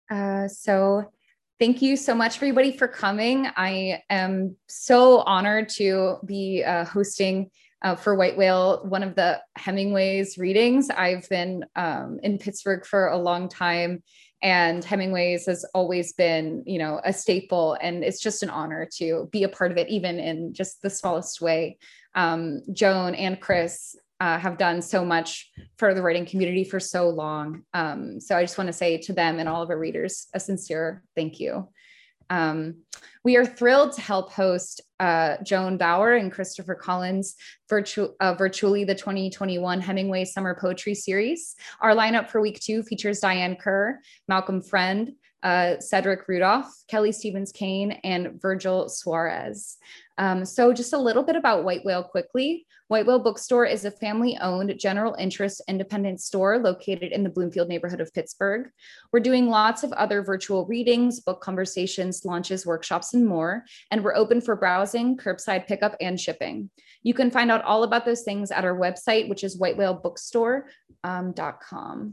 So thank you so much, everybody, for coming. I am so honored to be hosting for White Whale one of the Hemingway's readings. I've been in Pittsburgh for a long time, and Hemingway's has always been, you know, a staple, and it's just an honor to be a part of it, even in just the smallest way. Joan and Chris have done so much for the writing community for so long. So I just want to say to them and all of our readers a sincere thank you. We are thrilled to help host Joan Bauer and Christopher Collins virtually the 2021 Hemingway Summer Poetry Series. Our lineup for week 2 features Diane Kerr, Malcolm Friend, Cedric Rudolph, Kelly Stevens Kane, and Virgil Suarez. So just a little bit about White Whale quickly. White Whale Bookstore is a family-owned general interest independent store located in the Bloomfield neighborhood of Pittsburgh. We're doing lots of other virtual readings, book conversations, launches, workshops, and more. And we're open for browsing, curbside pickup, and shipping. You can find out all about those things at our website, which is whitewhalebookstore.com.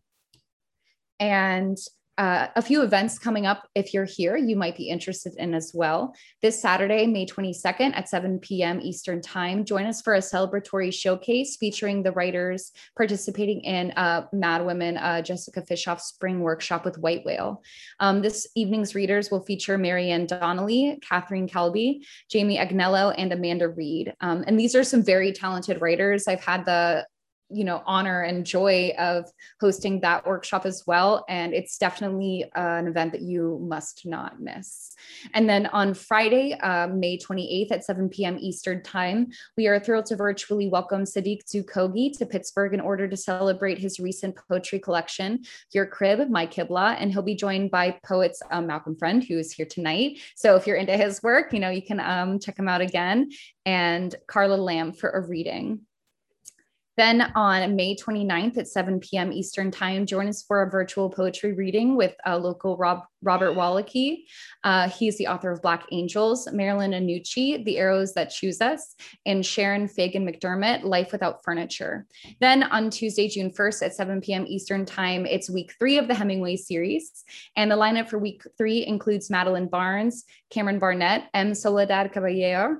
And a few events coming up. If you're here, you might be interested in as well. This Saturday, May 22nd at 7 p.m. Eastern Time, join us for a celebratory showcase featuring the writers participating in Mad Women, Jessica Fischoff's spring workshop with White Whale. This evening's readers will feature Marianne Donnelly, Catherine Kelby, Jamie Agnello, and Amanda Reed. And these are some very talented writers. I've had the honor and joy of hosting that workshop as well. And it's definitely an event that you must not miss. And then on Friday, May 28th at 7 p.m. Eastern Time, we are thrilled to virtually welcome Sadiq Zukogi to Pittsburgh in order to celebrate his recent poetry collection, Your Crib, My Kibla. And he'll be joined by poets Malcolm Friend, who is here tonight. So if you're into his work, you can check him out again, and Carla Lamb for a reading. Then on May 29th at 7 p.m. Eastern Time, join us for a virtual poetry reading with local Robert Wallachy. He's the author of Black Angels, Marilyn Annucci, The Arrows That Choose Us, and Sharon Fagan McDermott, Life Without Furniture. Then on Tuesday, June 1st at 7 p.m. Eastern Time, it's week 3 of the Hemingway series. And the lineup for week 3 includes Madeline Barnes, Cameron Barnett, M. Soledad Caballero,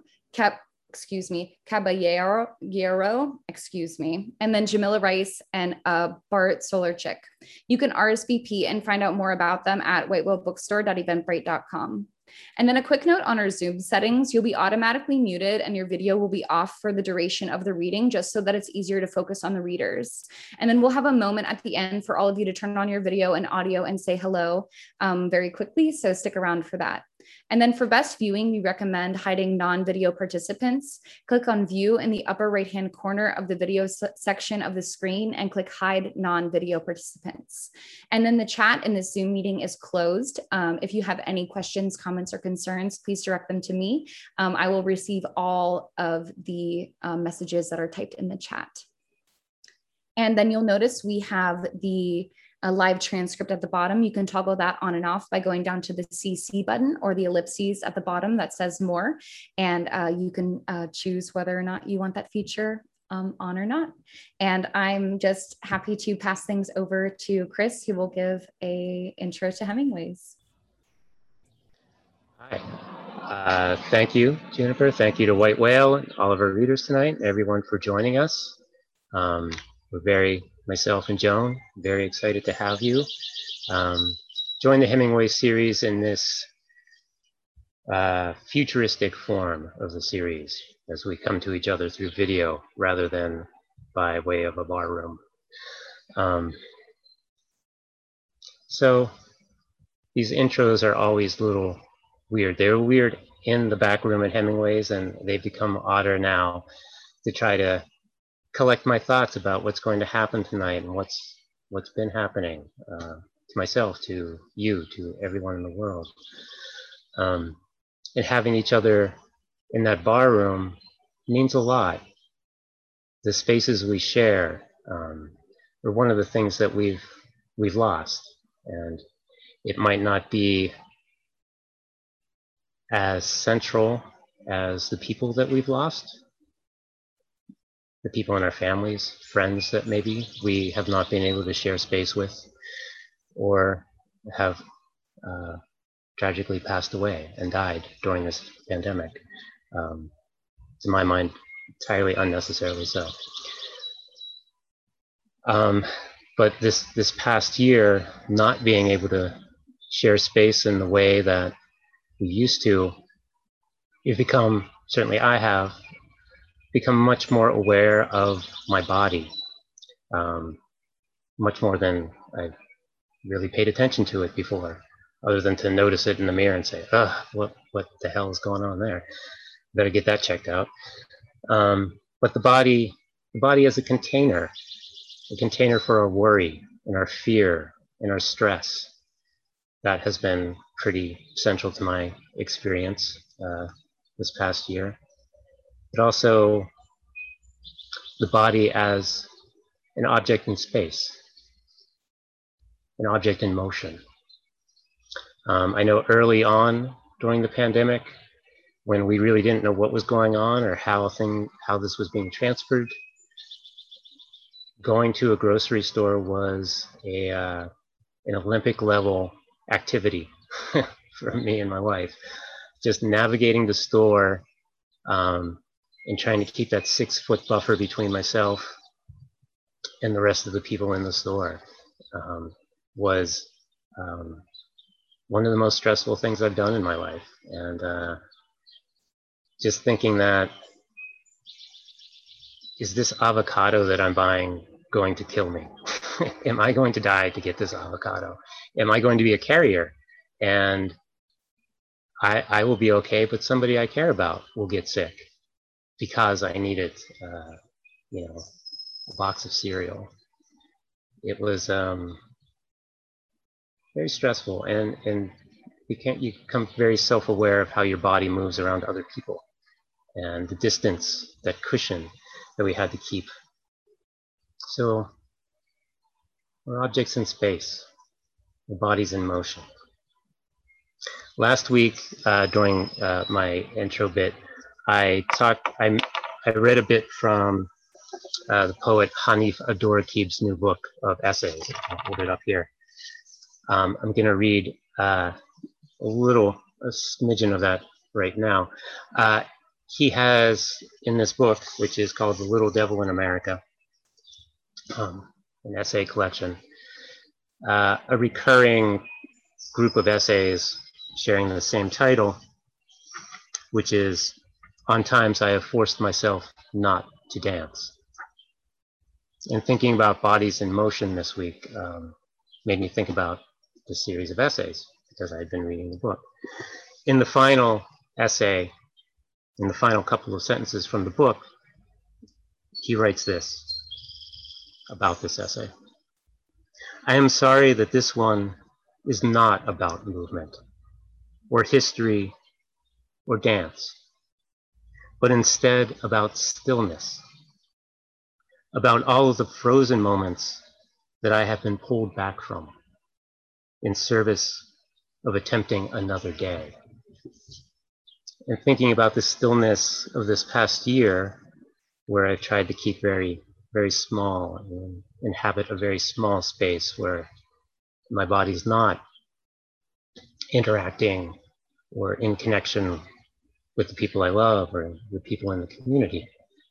and then Jamila Rice and Bart Solarchik. You can RSVP and find out more about them at whitewhalebookstore.eventbrite.com. And then a quick note on our Zoom settings: you'll be automatically muted and your video will be off for the duration of the reading, just so that it's easier to focus on the readers. And then we'll have a moment at the end for all of you to turn on your video and audio and say hello very quickly, so stick around for that. And then for best viewing, we recommend hiding non-video participants. Click on view in the upper right-hand corner of the video section of the screen and click hide non-video participants. And then the chat in this Zoom meeting is closed. If you have any questions, comments, or concerns, please direct them to me. I will receive all of the messages that are typed in the chat. And then you'll notice we have the a live transcript at the bottom. You can toggle that on and off by going down to the CC button or the ellipses at the bottom that says more. And you can choose whether or not you want that feature on or not. And I'm just happy to pass things over to Chris, who will give an intro to Hemingway's. Hi. Thank you, Jennifer. Thank you to White Whale and all of our readers tonight, everyone for joining us. Myself and Joan, very excited to have you. Join the Hemingway series in this futuristic form of the series as we come to each other through video rather than by way of a bar room. So these intros are always a little weird. They were weird in the back room at Hemingway's, and they've become odder now to try to collect my thoughts about what's going to happen tonight and what's been happening to myself, to you, to everyone in the world. And having each other in that bar room means a lot. The spaces we share are one of the things that we've lost, and it might not be as central as the people that we've lost. The people in our families, friends that maybe we have not been able to share space with, or have tragically passed away and died during this pandemic. To my mind, entirely unnecessarily so. But this past year, not being able to share space in the way that we used to, you've become, certainly I have, become much more aware of my body, much more than I've really paid attention to it before, other than to notice it in the mirror and say, ugh, what the hell is going on there? Better get that checked out. But the body as a container for our worry and our fear and our stress, that has been pretty central to my experience this past year. But also the body as an object in space, an object in motion. I know early on during the pandemic, when we really didn't know what was going on or how this was being transferred, going to a grocery store was an Olympic level activity for me and my wife. Just navigating the store and trying to keep that 6-foot buffer between myself and the rest of the people in the store was one of the most stressful things I've done in my life. And just thinking that, is this avocado that I'm buying going to kill me? Am I going to die to get this avocado? Am I going to be a carrier? And I will be okay, but somebody I care about will get sick because I needed, a box of cereal. It was very stressful, and you become very self-aware of how your body moves around other people and the distance, that cushion that we had to keep. So we're objects in space, the body's in motion. Last week, during my intro bit, I read a bit from the poet Hanif Abdurraqib's new book of essays. I'll hold it up here. I'm going to read a smidgen of that right now. He has, in this book, which is called The Little Devil in America, an essay collection, a recurring group of essays sharing the same title, which is On Times I Have Forced Myself Not to Dance. And thinking about bodies in motion this week made me think about the series of essays, because I had been reading the book. In the final essay, in the final couple of sentences from the book, he writes this about this essay. I am sorry that this one is not about movement, or history, or dance, but instead about stillness, about all of the frozen moments that I have been pulled back from in service of attempting another day. And thinking about the stillness of this past year, where I've tried to keep very, very small and inhabit a very small space where my body's not interacting or in connection with the people I love or the people in the community.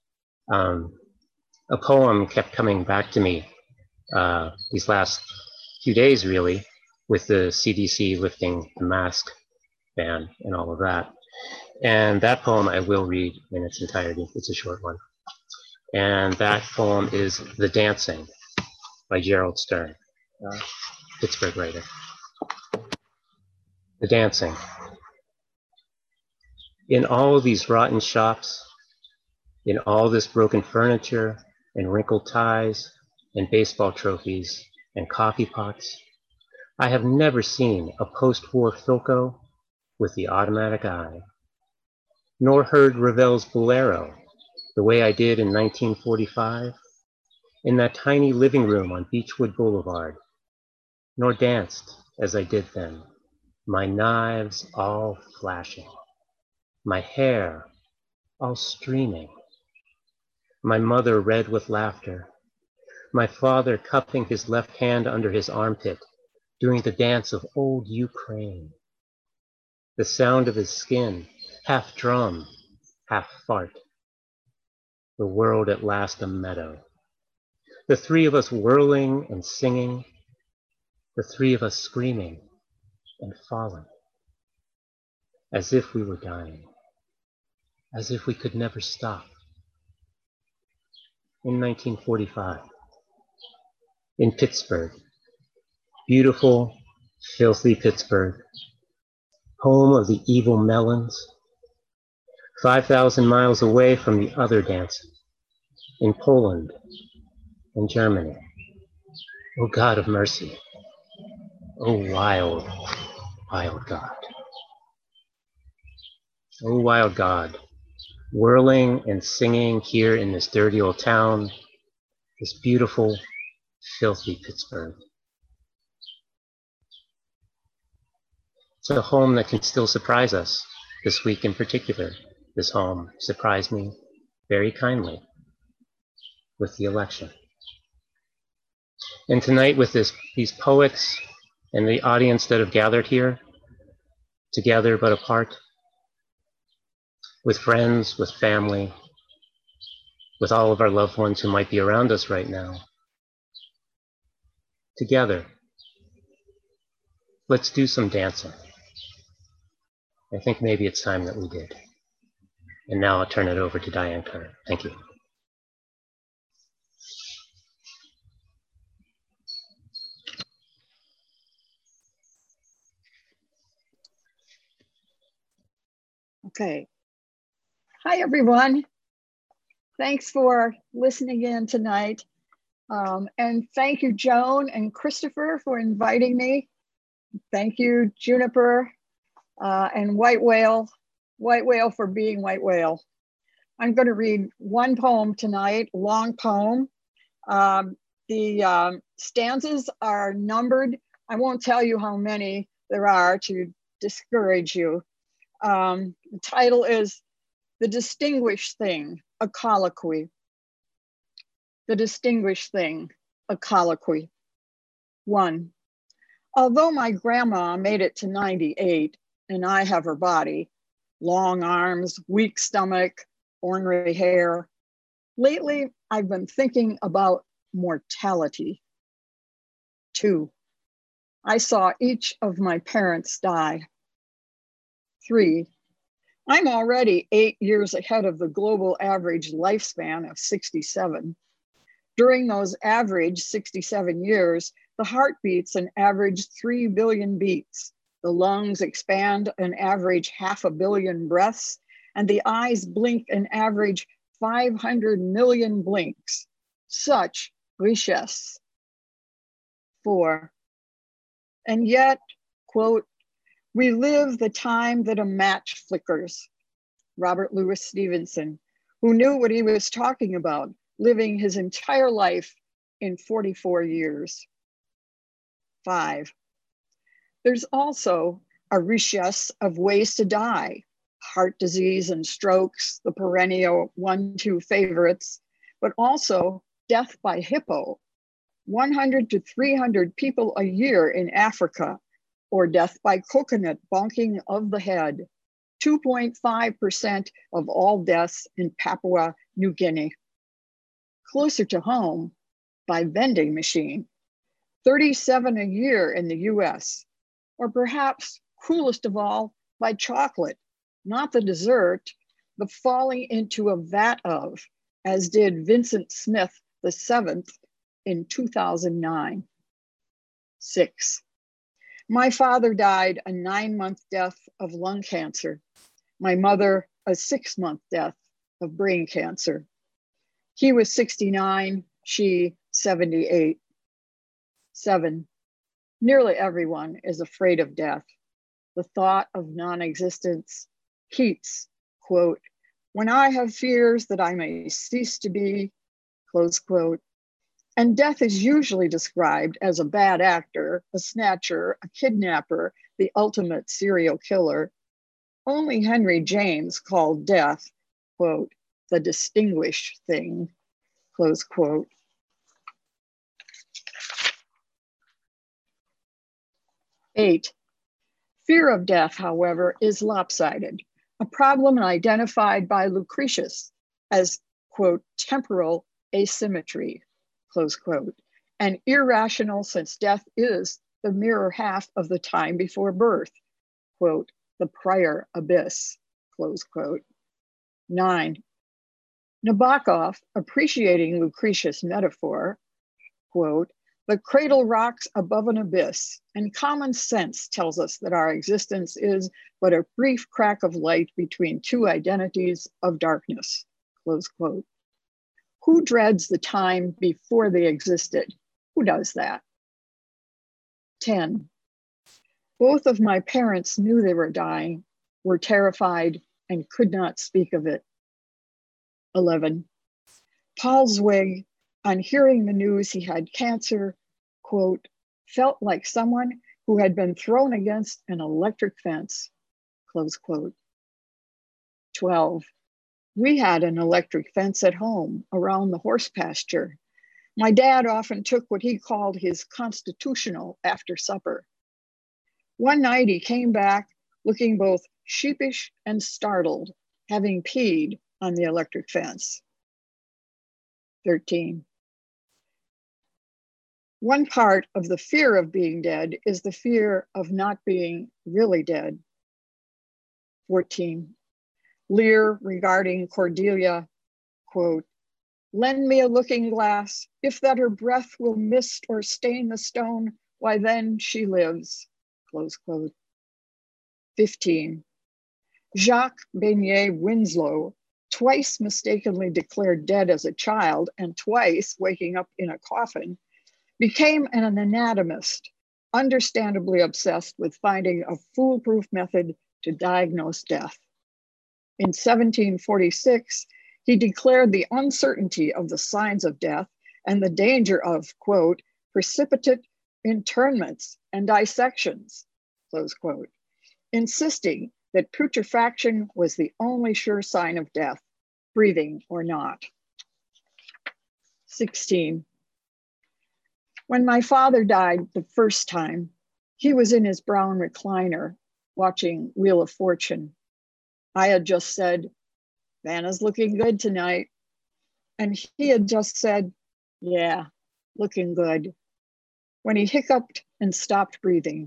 A poem kept coming back to me these last few days, really, with the CDC lifting the mask ban and all of that. And that poem I will read in its entirety. It's a short one. And that poem is The Dancing by Gerald Stern, Pittsburgh writer. The Dancing. In all of these rotten shops, in all this broken furniture and wrinkled ties and baseball trophies and coffee pots, I have never seen a post-war Philco with the automatic eye, nor heard Ravel's Bolero the way I did in 1945 in that tiny living room on Beechwood Boulevard, nor danced as I did then, my knives all flashing, my hair all streaming, my mother red with laughter, my father cupping his left hand under his armpit doing the dance of old Ukraine. The sound of his skin, half drum, half fart. The world at last a meadow. The three of us whirling and singing. The three of us screaming and falling. As if we were dying. As if we could never stop. In 1945. In Pittsburgh. Beautiful, filthy Pittsburgh. Home of the evil Mellons. 5,000 miles away from the other dances. In Poland and Germany. Oh God of mercy. Oh wild, wild God. Oh wild God. Whirling and singing here in this dirty old town. This beautiful, filthy Pittsburgh. It's a home that can still surprise us. This week in particular, this home surprised me very kindly with the election. And tonight with these poets and the audience that have gathered here, together but apart, with friends, with family, with all of our loved ones who might be around us right now, together, let's do some dancing. I think maybe it's time that we did. And now I'll turn it over to Diane Kerr. Thank you. Okay. Hi, everyone. Thanks for listening in tonight. And thank you, Joan and Christopher, for inviting me. Thank you, Juniper and White Whale for being White Whale. I'm going to read one poem tonight, a long poem. The stanzas are numbered. I won't tell you how many there are to discourage you. The title is The Distinguished Thing, a Colloquy. The Distinguished Thing, a Colloquy. 1. Although my grandma made it to 98 and I have her body, long arms, weak stomach, ornery hair, lately I've been thinking about mortality. 2. I saw each of my parents die. 3. I'm already 8 years ahead of the global average lifespan of 67. During those average 67 years, the heart beats an average 3 billion beats. The lungs expand an average 500 million breaths, and the eyes blink an average 500 million blinks. Such richesse. 4. And yet, quote, we live the time that a match flickers. Robert Louis Stevenson, who knew what he was talking about, living his entire life in 44 years. 5. There's also a richesse of ways to die. Heart disease and strokes, the perennial 1-2 favorites, but also death by hippo, 100 to 300 people a year in Africa, or death by coconut bonking of the head, 2.5% of all deaths in Papua New Guinea. Closer to home, by vending machine, 37 a year in the US, or perhaps coolest of all, by chocolate, not the dessert, but falling into a vat of, as did Vincent Smith VII in 2009. 6. My father died a 9-month death of lung cancer. My mother, a 6-month death of brain cancer. He was 69, she 78. 7. Nearly everyone is afraid of death. The thought of non-existence. Keats, quote, when I have fears that I may cease to be, close quote. And death is usually described as a bad actor, a snatcher, a kidnapper, the ultimate serial killer. Only Henry James called death, quote, the distinguished thing, close quote. 8. Fear of death, however, is lopsided, a problem identified by Lucretius as, quote, temporal asymmetry, close quote, and irrational since death is the mirror half of the time before birth, quote, the prior abyss, close quote. 9. Nabokov, appreciating Lucretius' metaphor, quote, the cradle rocks above an abyss, and common sense tells us that our existence is but a brief crack of light between two identities of darkness, close quote. Who dreads the time before they existed? Who does that? 10. Both of my parents knew they were dying, were terrified, and could not speak of it. 11. Paul Zweig, on hearing the news he had cancer, quote, felt like someone who had been thrown against an electric fence, close quote. 12. We had an electric fence at home around the horse pasture. My dad often took what he called his constitutional after supper. One night he came back looking both sheepish and startled, having peed on the electric fence. 13. One part of the fear of being dead is the fear of not being really dead. 14. Lear regarding Cordelia, quote, lend me a looking glass, if that her breath will mist or stain the stone, why then she lives, close quote. 15. Jacques Beignet Winslow, twice mistakenly declared dead as a child and twice waking up in a coffin, became an anatomist, understandably obsessed with finding a foolproof method to diagnose death. In 1746, he declared the uncertainty of the signs of death and the danger of, quote, precipitate internments and dissections, close quote, insisting that putrefaction was the only sure sign of death, breathing or not. 16. When my father died the first time, he was in his brown recliner watching Wheel of Fortune. I had just said, Vanna's looking good tonight. And he had just said, yeah, looking good, when he hiccuped and stopped breathing.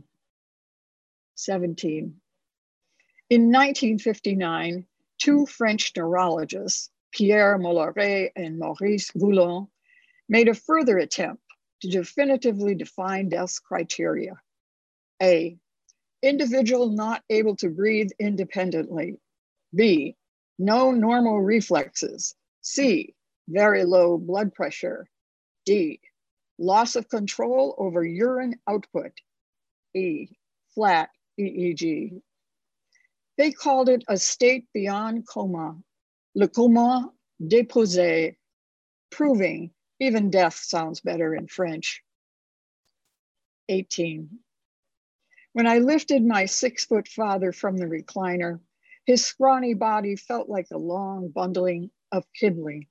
17. In 1959, two French neurologists, Pierre Mollaret and Maurice Goulon, made a further attempt to definitively define death's criteria. A, individual not able to breathe independently. B, no normal reflexes. C, very low blood pressure. D, loss of control over urine output. E, flat EEG. They called it a state beyond coma, le coma déposé, proving even death sounds better in French. 18. When I lifted my 6-foot father from the recliner, his scrawny body felt like a long bundling of kindling.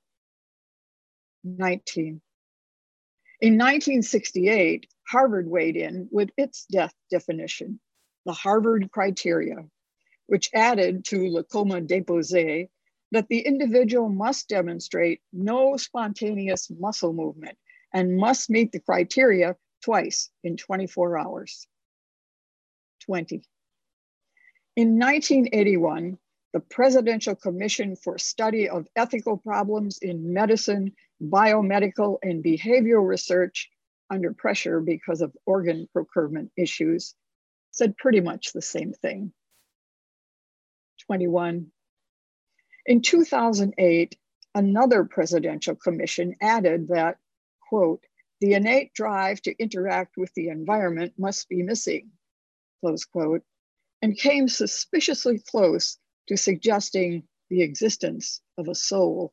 19. In 1968, Harvard weighed in with its death definition, the Harvard criteria, which added to le coma déposé that the individual must demonstrate no spontaneous muscle movement and must meet the criteria twice in 24 hours. 20. In 1981, the Presidential Commission for Study of Ethical Problems in Medicine, Biomedical, and Behavioral Research under pressure because of organ procurement issues said pretty much the same thing. 21. In 2008, another presidential commission added that, quote, the innate drive to interact with the environment must be missing, close quote, and came suspiciously close to suggesting the existence of a soul.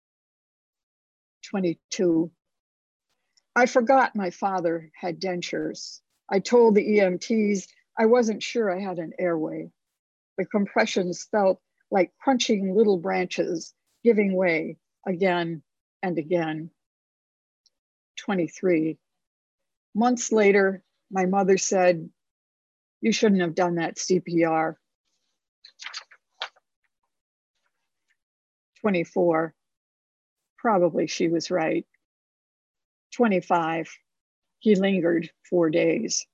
22. I forgot my father had dentures. I told the EMTs I wasn't sure I had an airway. The compressions felt like crunching little branches, giving way again and again. 23. Months later, my mother said, You shouldn't have done that CPR. 24, probably she was right. 25, he lingered 4 days.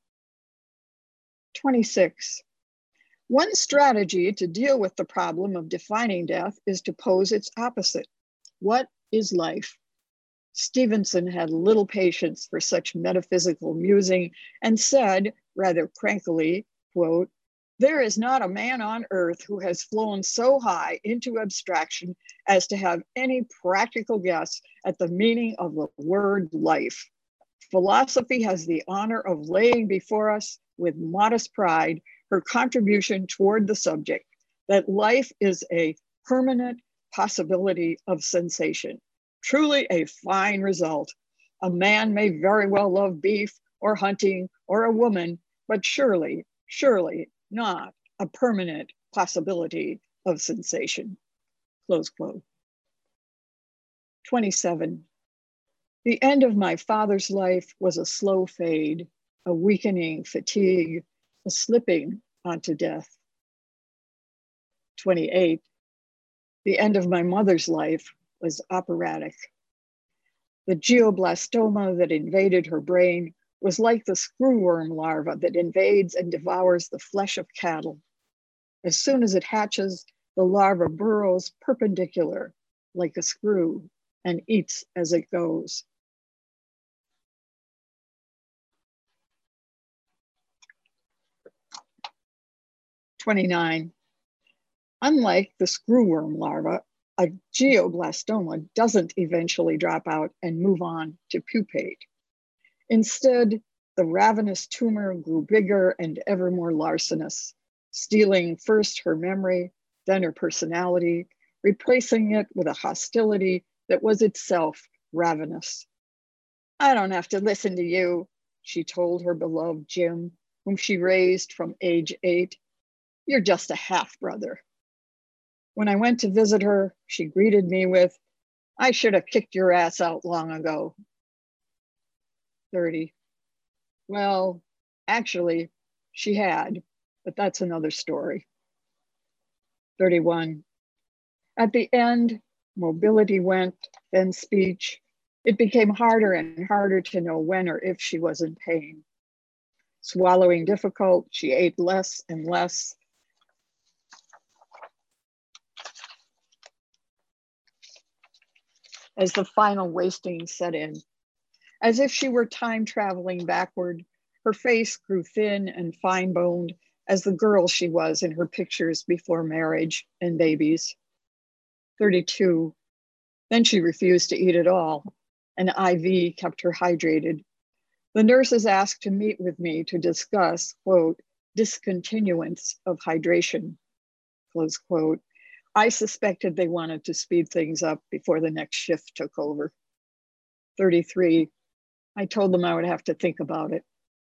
26, one strategy to deal with the problem of defining death is to pose its opposite. What is life? Stevenson had little patience for such metaphysical musing and said, rather crankily, quote, "There is not a man on earth who has flown so high into abstraction as to have any practical guess at the meaning of the word life. Philosophy has the honor of laying before us with modest pride her contribution toward the subject, that life is a permanent possibility of sensation. Truly a fine result. A man may very well love beef or hunting or a woman, but surely not a permanent possibility of sensation." Close quote. 27. The end of my father's life was a slow fade, a weakening fatigue, a slipping onto death. 28. The end of my mother's life was operatic. The glioblastoma that invaded her brain was like the screwworm larva that invades and devours the flesh of cattle. As soon as it hatches, the larva burrows perpendicular like a screw and eats as it goes. 29. Unlike the screwworm larva, a glioblastoma doesn't eventually drop out and move on to pupate. Instead, the ravenous tumor grew bigger and ever more larcenous, stealing first her memory, then her personality, replacing it with a hostility that was itself ravenous. "I don't have to listen to you," she told her beloved Jim, whom she raised from age 8. "You're just a half-brother." When I went to visit her, she greeted me with, "I should have kicked your ass out long ago." 30. Well, actually, she had, but that's another story. 31. At the end, mobility went, then speech. It became harder and harder to know when or if she was in pain. Swallowing difficult, she ate less and less. As the final wasting set in. As if she were time traveling backward, her face grew thin and fine-boned as the girl she was in her pictures before marriage and babies. 32. Then she refused to eat at all. An IV kept her hydrated. The nurses asked to meet with me to discuss, quote, discontinuance of hydration, close quote. I suspected they wanted to speed things up before the next shift took over. 33. I told them I would have to think about it.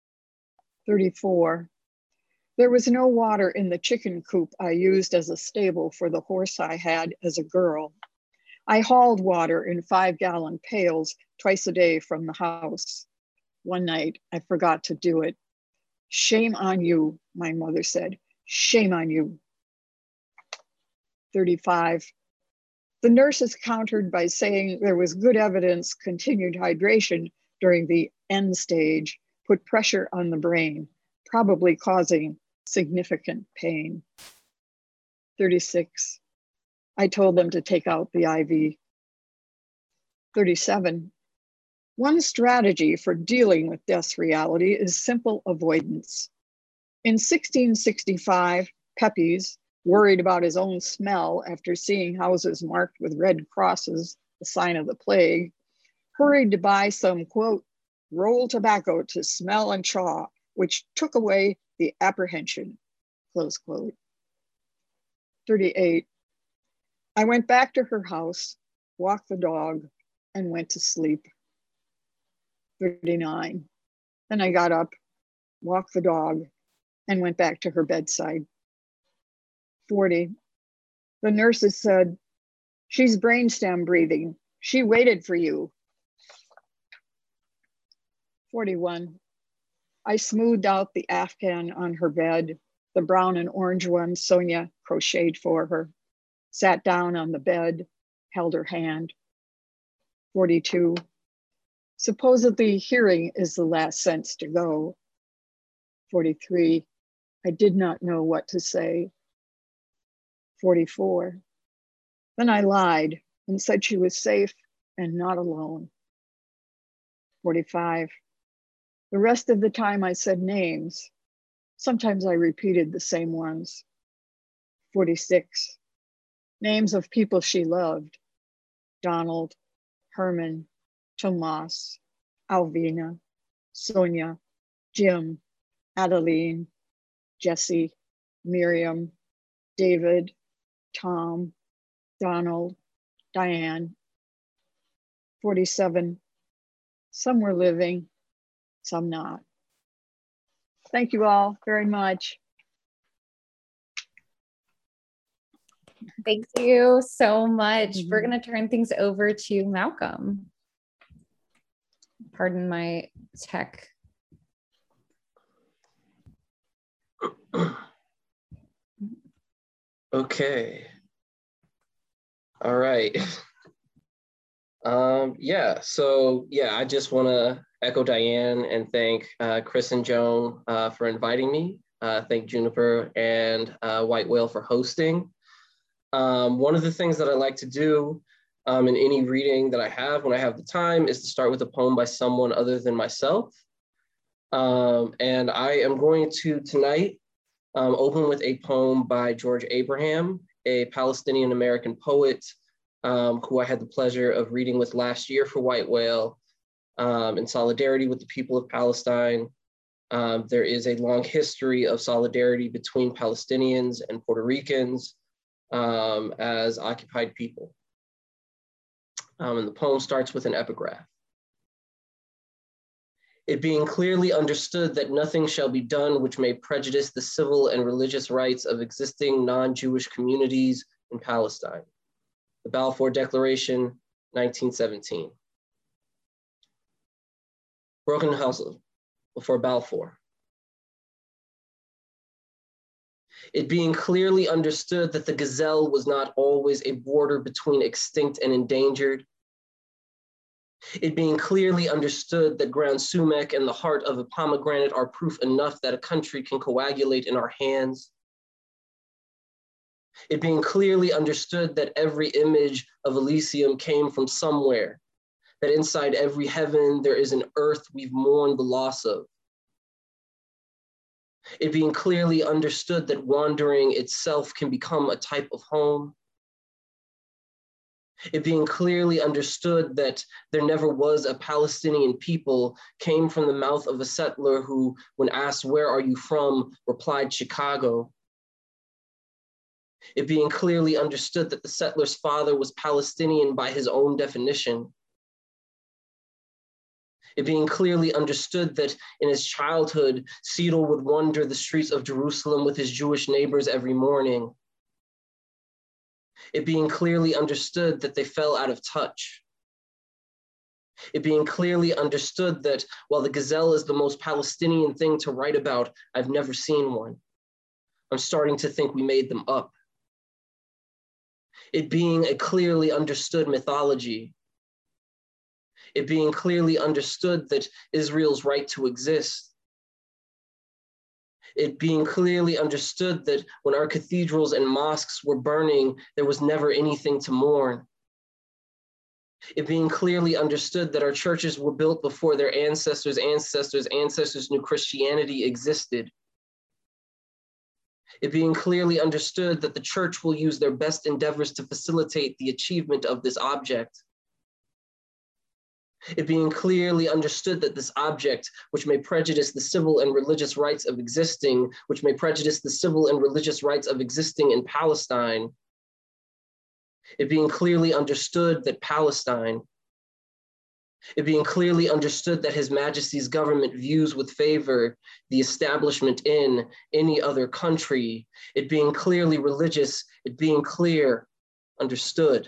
34. There was no water in the chicken coop I used as a stable for the horse I had as a girl. I hauled water in 5-gallon pails twice a day from the house. One night, I forgot to do it. "Shame on you," my mother said. "Shame on you." 35. The nurses countered by saying there was good evidence continued hydration during the end stage put pressure on the brain, probably causing significant pain. 36. I told them to take out the IV. 37. One strategy for dealing with death's reality is simple avoidance. In 1665, Pepys, worried about his own smell after seeing houses marked with red crosses, the sign of the plague, hurried to buy some, quote, roll tobacco to smell and chaw, which took away the apprehension, close quote. 38. I went back to her house, walked the dog, and went to sleep. 39. Then I got up, walked the dog, and went back to her bedside. 40. The nurses said, "She's brainstem breathing. She waited for you." 41. I smoothed out the Afghan on her bed, the brown and orange one Sonia crocheted for her, sat down on the bed, held her hand. 42. Supposedly hearing is the last sense to go. 43. I did not know what to say. 44. Then I lied and said she was safe and not alone. 45. The rest of the time I said names. Sometimes I repeated the same ones. 46. Names of people she loved. Donald, Herman, Tomas, Alvina, Sonia, Jim, Adeline, Jesse, Miriam, David, Tom, Donald, Diane. 47. Some were living, some not. Thank you all very much. Thank you so much. We're going to turn things over to Malcolm. Pardon my tech. Okay. All right. I just want to echo Diane and thank Chris and Joan for inviting me. Thank Juniper and White Whale for hosting. One of the things that I like to do in any reading that I have when I have the time is to start with a poem by someone other than myself. And I am going to tonight open with a poem by George Abraham, a Palestinian American poet who I had the pleasure of reading with last year for White Whale in solidarity with the people of Palestine. There is a long history of solidarity between Palestinians and Puerto Ricans as occupied people. And the poem starts with an epigraph. It being clearly understood that nothing shall be done which may prejudice the civil and religious rights of existing non-Jewish communities in Palestine. The Balfour Declaration, 1917. Brockenhausel before Balfour. It being clearly understood that the gazelle was not always a border between extinct and endangered. It being clearly understood that ground sumac and the heart of a pomegranate are proof enough that a country can coagulate in our hands. It being clearly understood that every image of Elysium came from somewhere, that inside every heaven there is an earth we've mourned the loss of. It being clearly understood that wandering itself can become a type of home. It being clearly understood that there never was a Palestinian people came from the mouth of a settler who, when asked, "Where are you from?" replied, "Chicago." It being clearly understood that the settler's father was Palestinian by his own definition. It being clearly understood that in his childhood, Seidel would wander the streets of Jerusalem with his Jewish neighbors every morning. It being clearly understood that they fell out of touch. It being clearly understood that while the gazelle is the most Palestinian thing to write about, I've never seen one. I'm starting to think we made them up. It being a clearly understood mythology. It being clearly understood that Israel's right to exist. It being clearly understood that when our cathedrals and mosques were burning, there was never anything to mourn. It being clearly understood that our churches were built before their ancestors' knew Christianity existed. It being clearly understood that the church will use their best endeavors to facilitate the achievement of this object. It being clearly understood that this object, which may prejudice the civil and religious rights of existing, which may prejudice the civil and religious rights of existing in Palestine, it being clearly understood that Palestine, it being clearly understood that His Majesty's government views with favor the establishment in any other country, it being clearly religious, it being clear, understood.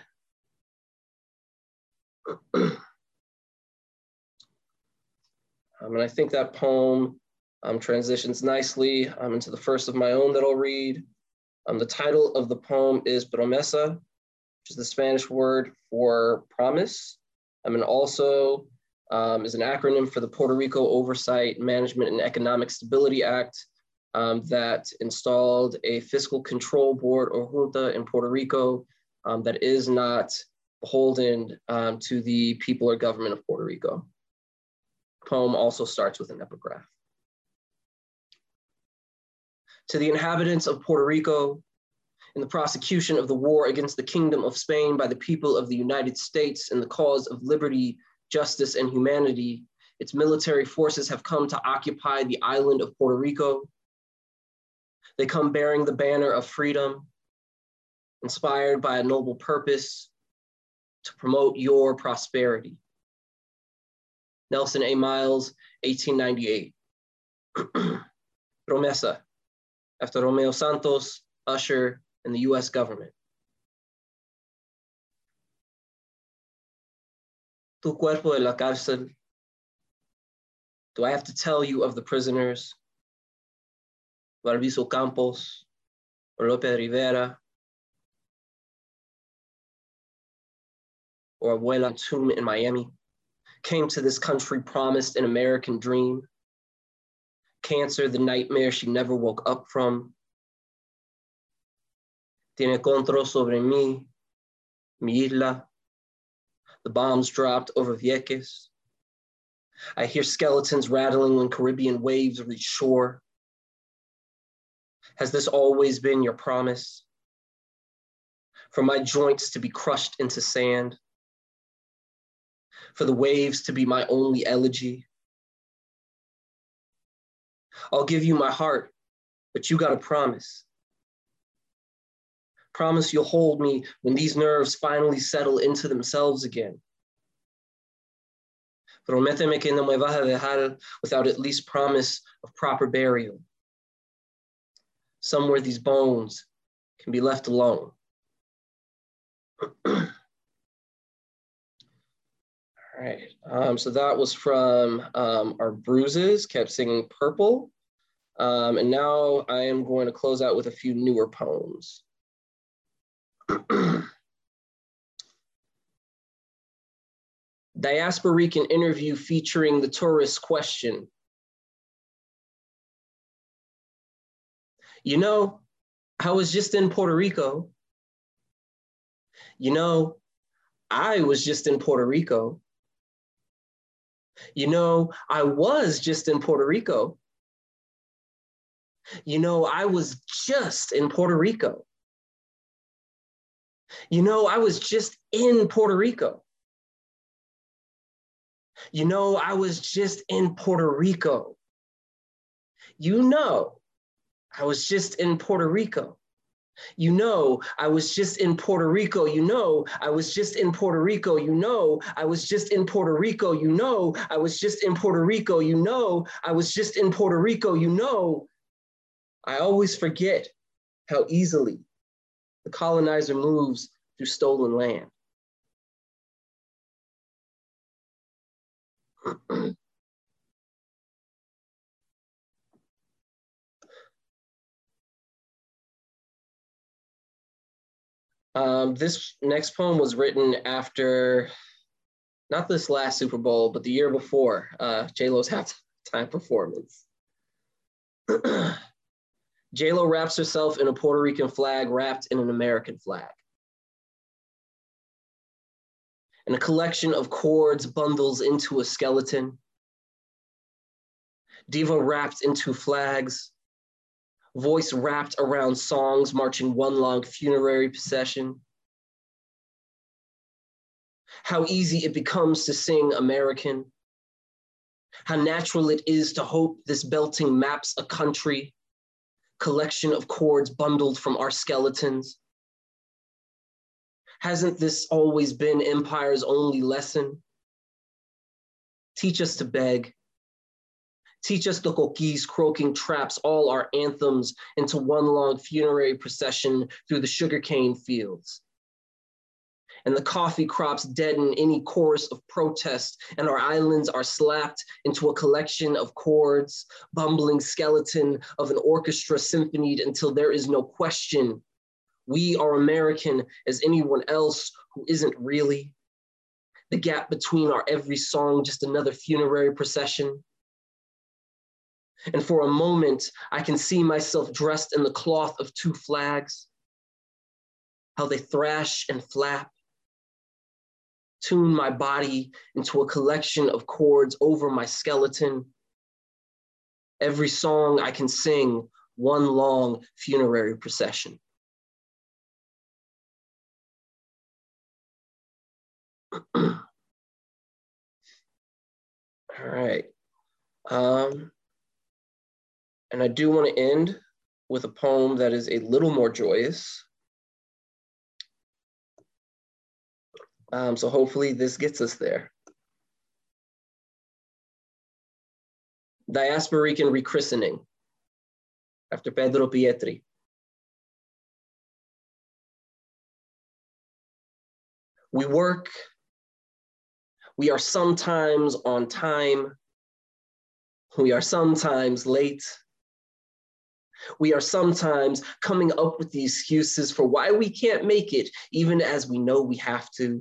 And I think that poem Transitions nicely into the first of my own that I'll read. The title of the poem is Promesa, which is the Spanish word for promise, and also is an acronym for the Puerto Rico Oversight, Management, and Economic Stability Act that installed a fiscal control board or junta in Puerto Rico that is not beholden to the people or government of Puerto Rico. Poem also starts with an epigraph. To the inhabitants of Puerto Rico, in the prosecution of the war against the Kingdom of Spain by the people of the United States in the cause of liberty, justice, and humanity, its military forces have come to occupy the island of Puerto Rico. They come bearing the banner of freedom, inspired by a noble purpose to promote your prosperity. Nelson A. Miles, 1898. Promesa, after Romeo Santos, Usher, and the US government. Tu cuerpo de la cárcel. Do I have to tell you of the prisoners? Barbizo Campos, or Lope Rivera, or Abuela Tomb in Miami, came to this country promised an American dream. Cancer, the nightmare she never woke up from. Tiene control sobre mí, mi isla. The bombs dropped over Vieques. I hear skeletons rattling when Caribbean waves reach shore. Has this always been your promise? For my joints to be crushed into sand? For the waves to be my only elegy? I'll give you my heart, but you gotta promise. Promise you'll hold me when these nerves finally settle into themselves again. Prométeme que no me vas a dejar without at least promise of proper burial. Somewhere these bones can be left alone. All right, so that was from our Bruises, kept singing Purple. And now I am going to close out with a few newer poems. Diasporican interview featuring the tourist question. You know, I was just in Puerto Rico. You know, I was just in Puerto Rico. You know, I was just in Puerto Rico. You know, I was just in Puerto Rico. You know, I was just in Puerto Rico. You know, I was just in Puerto Rico. You know, I was just in Puerto Rico. You know, I was just in Puerto Rico. You know, I was just in Puerto Rico. You know, I was just in Puerto Rico. You know, I was just in Puerto Rico. You know, I was just in Puerto Rico. You know, I always forget how easily the colonizer moves through stolen land. This next poem was written after, not this last Super Bowl, but the year before, J-Lo's halftime performance. J-Lo wraps herself in a Puerto Rican flag wrapped in an American flag. And a collection of chords bundles into a skeleton. Diva wrapped into flags. Voice wrapped around songs marching one long funerary procession. How easy it becomes to sing American. How natural it is to hope this belting maps a country. Collection of chords bundled from our skeletons. Hasn't this always been empire's only lesson? Teach us to beg. Teach us the coquis croaking traps all our anthems into one long funerary procession through the sugarcane fields. and the coffee crops deaden any chorus of protest, and our islands are slapped into a collection of chords, bumbling skeleton of an orchestra symphonied until there is no question. We are American as anyone else who isn't really. The gap between our every song, just another funerary procession. And for a moment, I can see myself dressed in the cloth of two flags, how they thrash and flap, tune my body into a collection of chords over my skeleton. Every song I can sing, one long funerary procession. All right. And I do want to end with a poem that is a little more joyous. So hopefully this gets us there. Diasporican Rechristening, after Pedro Pietri. We work, we are sometimes on time, we are sometimes late. We are sometimes coming up with the excuses for why we can't make it, even as we know we have to.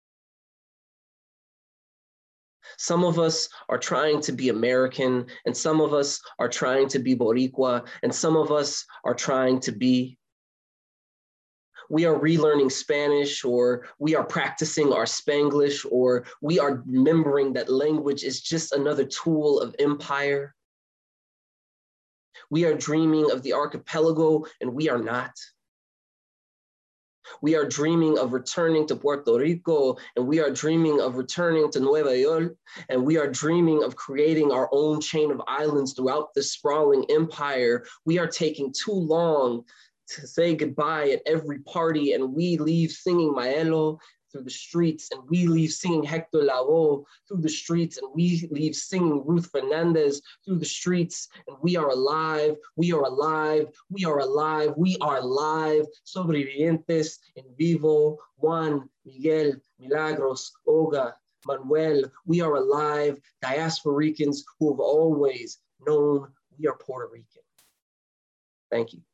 Some of us are trying to be American, and some of us are trying to be Boricua, and some of us are trying to be. We are relearning Spanish, or we are practicing our Spanglish, or we are remembering that language is just another tool of empire. We are dreaming of the archipelago, and we are not. We are dreaming of returning to Puerto Rico, and we are dreaming of returning to Nueva York, and we are dreaming of creating our own chain of islands throughout this sprawling empire. We are taking too long to say goodbye at every party, and we leave singing Maelo through the streets, and we leave singing Hector Lavoe through the streets, and we leave singing Ruth Fernandez through the streets, and we are alive, we are alive, we are alive, we are alive, sobrevivientes en vivo, Juan, Miguel, Milagros, Olga, Manuel, we are alive, diasporicans who have always known we are Puerto Rican. Thank you.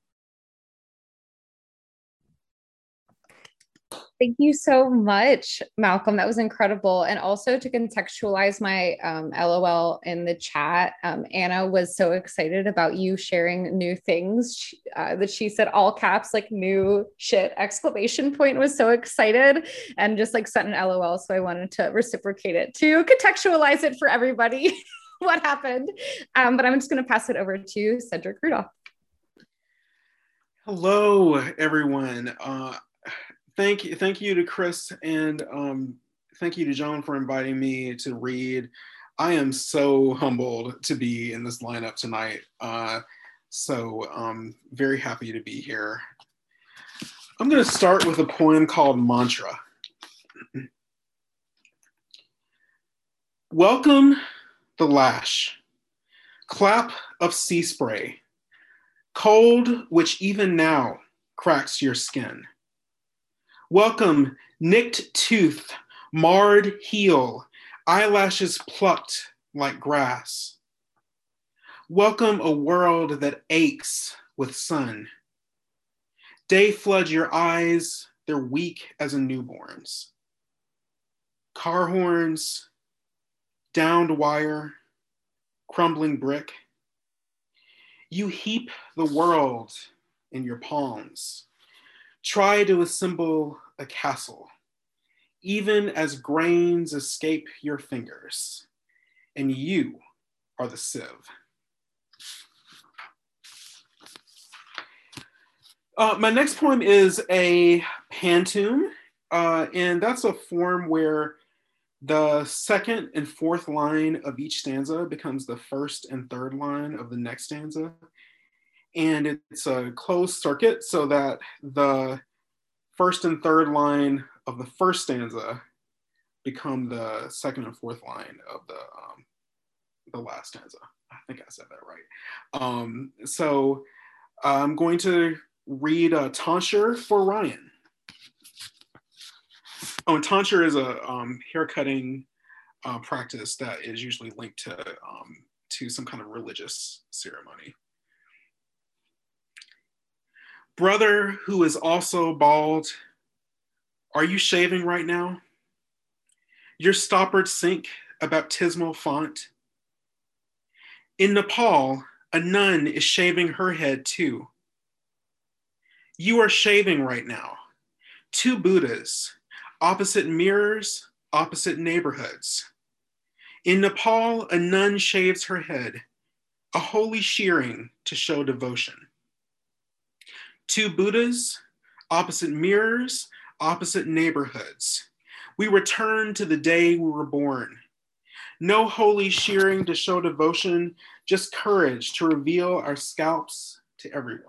Thank you so much, Malcolm. That was incredible. And also to contextualize my LOL in the chat, Anna was so excited about you sharing new things that she said all caps, like new shit, exclamation point, was so excited and just like sent an LOL. So I wanted to reciprocate it to contextualize it for everybody what happened. But I'm just going to pass it over to Cedric Rudolph. Hello, everyone. Thank you to Chris, and thank you to Joan for inviting me to read. I am so humbled to be in this lineup tonight. So I'm very happy to be here. I'm going to start with a poem called Mantra. Welcome the lash, clap of sea spray, cold which even now cracks your skin. Welcome, nicked tooth, marred heel, eyelashes plucked like grass. Welcome a world that aches with sun. Day floods your eyes, they're weak as a newborn's. Car horns, downed wire, crumbling brick. You heap the world in your palms. Try to assemble a castle, even as grains escape your fingers, and you are the sieve. My next poem is a pantoum, and that's a form where the second and fourth line of each stanza becomes the first and third line of the next stanza. And it's a closed circuit so that the first and third line of the first stanza become the second and fourth line of the last stanza. I think I said that right. So I'm going to read Tonsure for Ryan. Oh, and tonsure is a hair cutting practice that is usually linked to some kind of religious ceremony. Brother who is also bald, are you shaving right now? Your stoppered sink, a baptismal font. In Nepal, a nun is shaving her head too. You are shaving right now. Two Buddhas, opposite mirrors, opposite neighborhoods. In Nepal, a nun shaves her head, a holy shearing to show devotion. Two Buddhas, opposite mirrors, opposite neighborhoods. We return to the day we were born. No holy shearing to show devotion, just courage to reveal our scalps to everyone.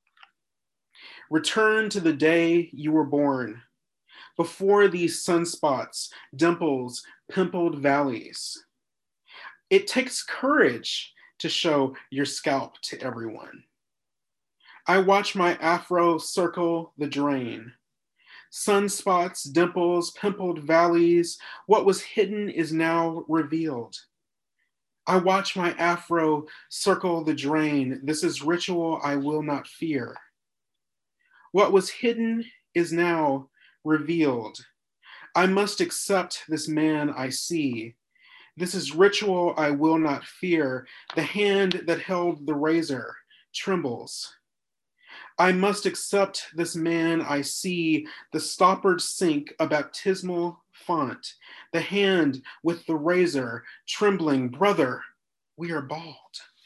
Return to the day you were born, before these sunspots, dimples, pimpled valleys. It takes courage to show your scalp to everyone. I watch my afro circle the drain. Sunspots, dimples, pimpled valleys, what was hidden is now revealed. I watch my afro circle the drain. This is ritual I will not fear. What was hidden is now revealed. I must accept this man I see. This is ritual I will not fear. The hand that held the razor trembles. I must accept this man I see, the stoppered sink, a baptismal font, the hand with the razor trembling. Brother, we are bald.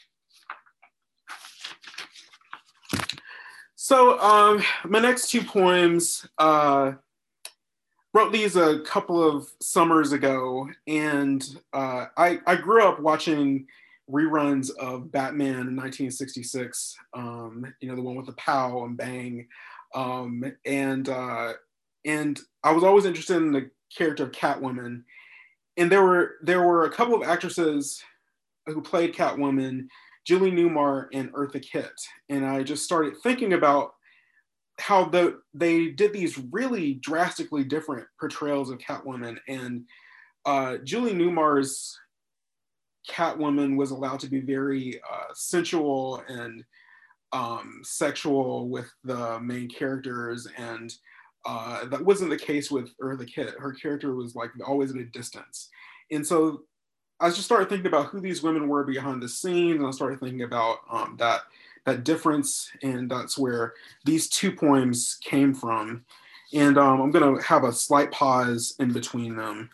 So my next two poems, wrote these a couple of summers ago, and I grew up watching reruns of Batman in 1966, you know, the one with the pow and bang, and I was always interested in the character of Catwoman, and there were a couple of actresses who played Catwoman, Julie Newmar and Eartha Kitt, and I just started thinking about how they did these really drastically different portrayals of Catwoman, and Julie Newmar's Catwoman was allowed to be very sensual and sexual with the main characters, and that wasn't the case with Eartha Kitt. Her character was like always at a distance, and so I just started thinking about who these women were behind the scenes, and I started thinking about that difference, and that's where these two poems came from. And I'm gonna have a slight pause in between them.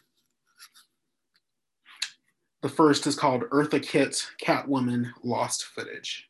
The first is called Eartha Kitt, Catwoman, Lost Footage.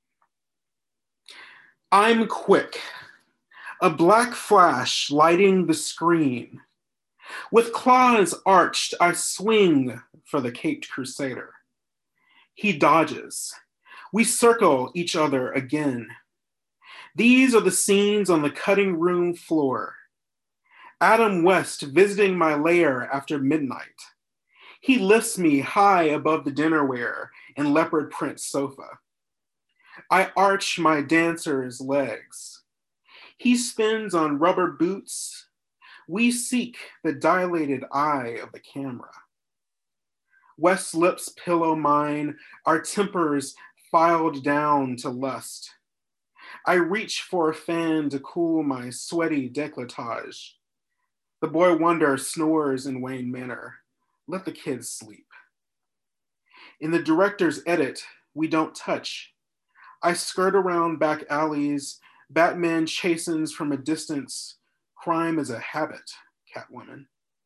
I'm quick, a black flash lighting the screen. With claws arched, I swing for the caped crusader. He dodges. We circle each other again. These are the scenes on the cutting room floor. Adam West visiting my lair after midnight. He lifts me high above the dinnerware and leopard print sofa. I arch my dancer's legs. He spins on rubber boots. We seek the dilated eye of the camera. West's lips pillow mine, our tempers filed down to lust. I reach for a fan to cool my sweaty décolletage. The boy wonder snores in Wayne Manor. Let the kids sleep. In the director's edit, we don't touch. I skirt around back alleys. Batman chastens from a distance. Crime is a habit, Catwoman.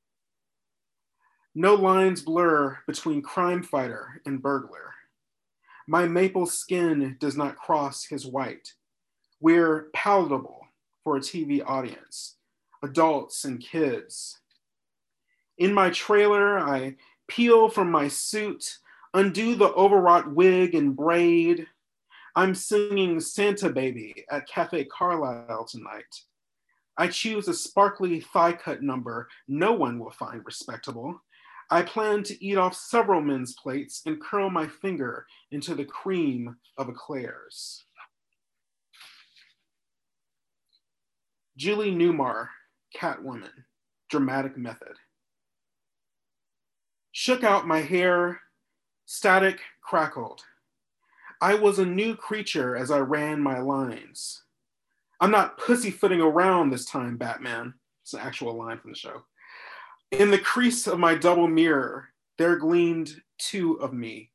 No lines blur between crime fighter and burglar. My maple skin does not cross his white. We're palatable for a TV audience, adults and kids. In my trailer, I peel from my suit, undo the overwrought wig and braid. I'm singing Santa Baby at Cafe Carlisle tonight. I choose a sparkly thigh cut number no one will find respectable. I plan to eat off several men's plates and curl my finger into the cream of eclairs. Julie Newmar, Catwoman, dramatic method. Shook out my hair, static crackled. I was a new creature as I ran my lines. I'm not pussyfooting around this time, Batman. It's an actual line from the show. In the crease of my double mirror, there gleamed two of me.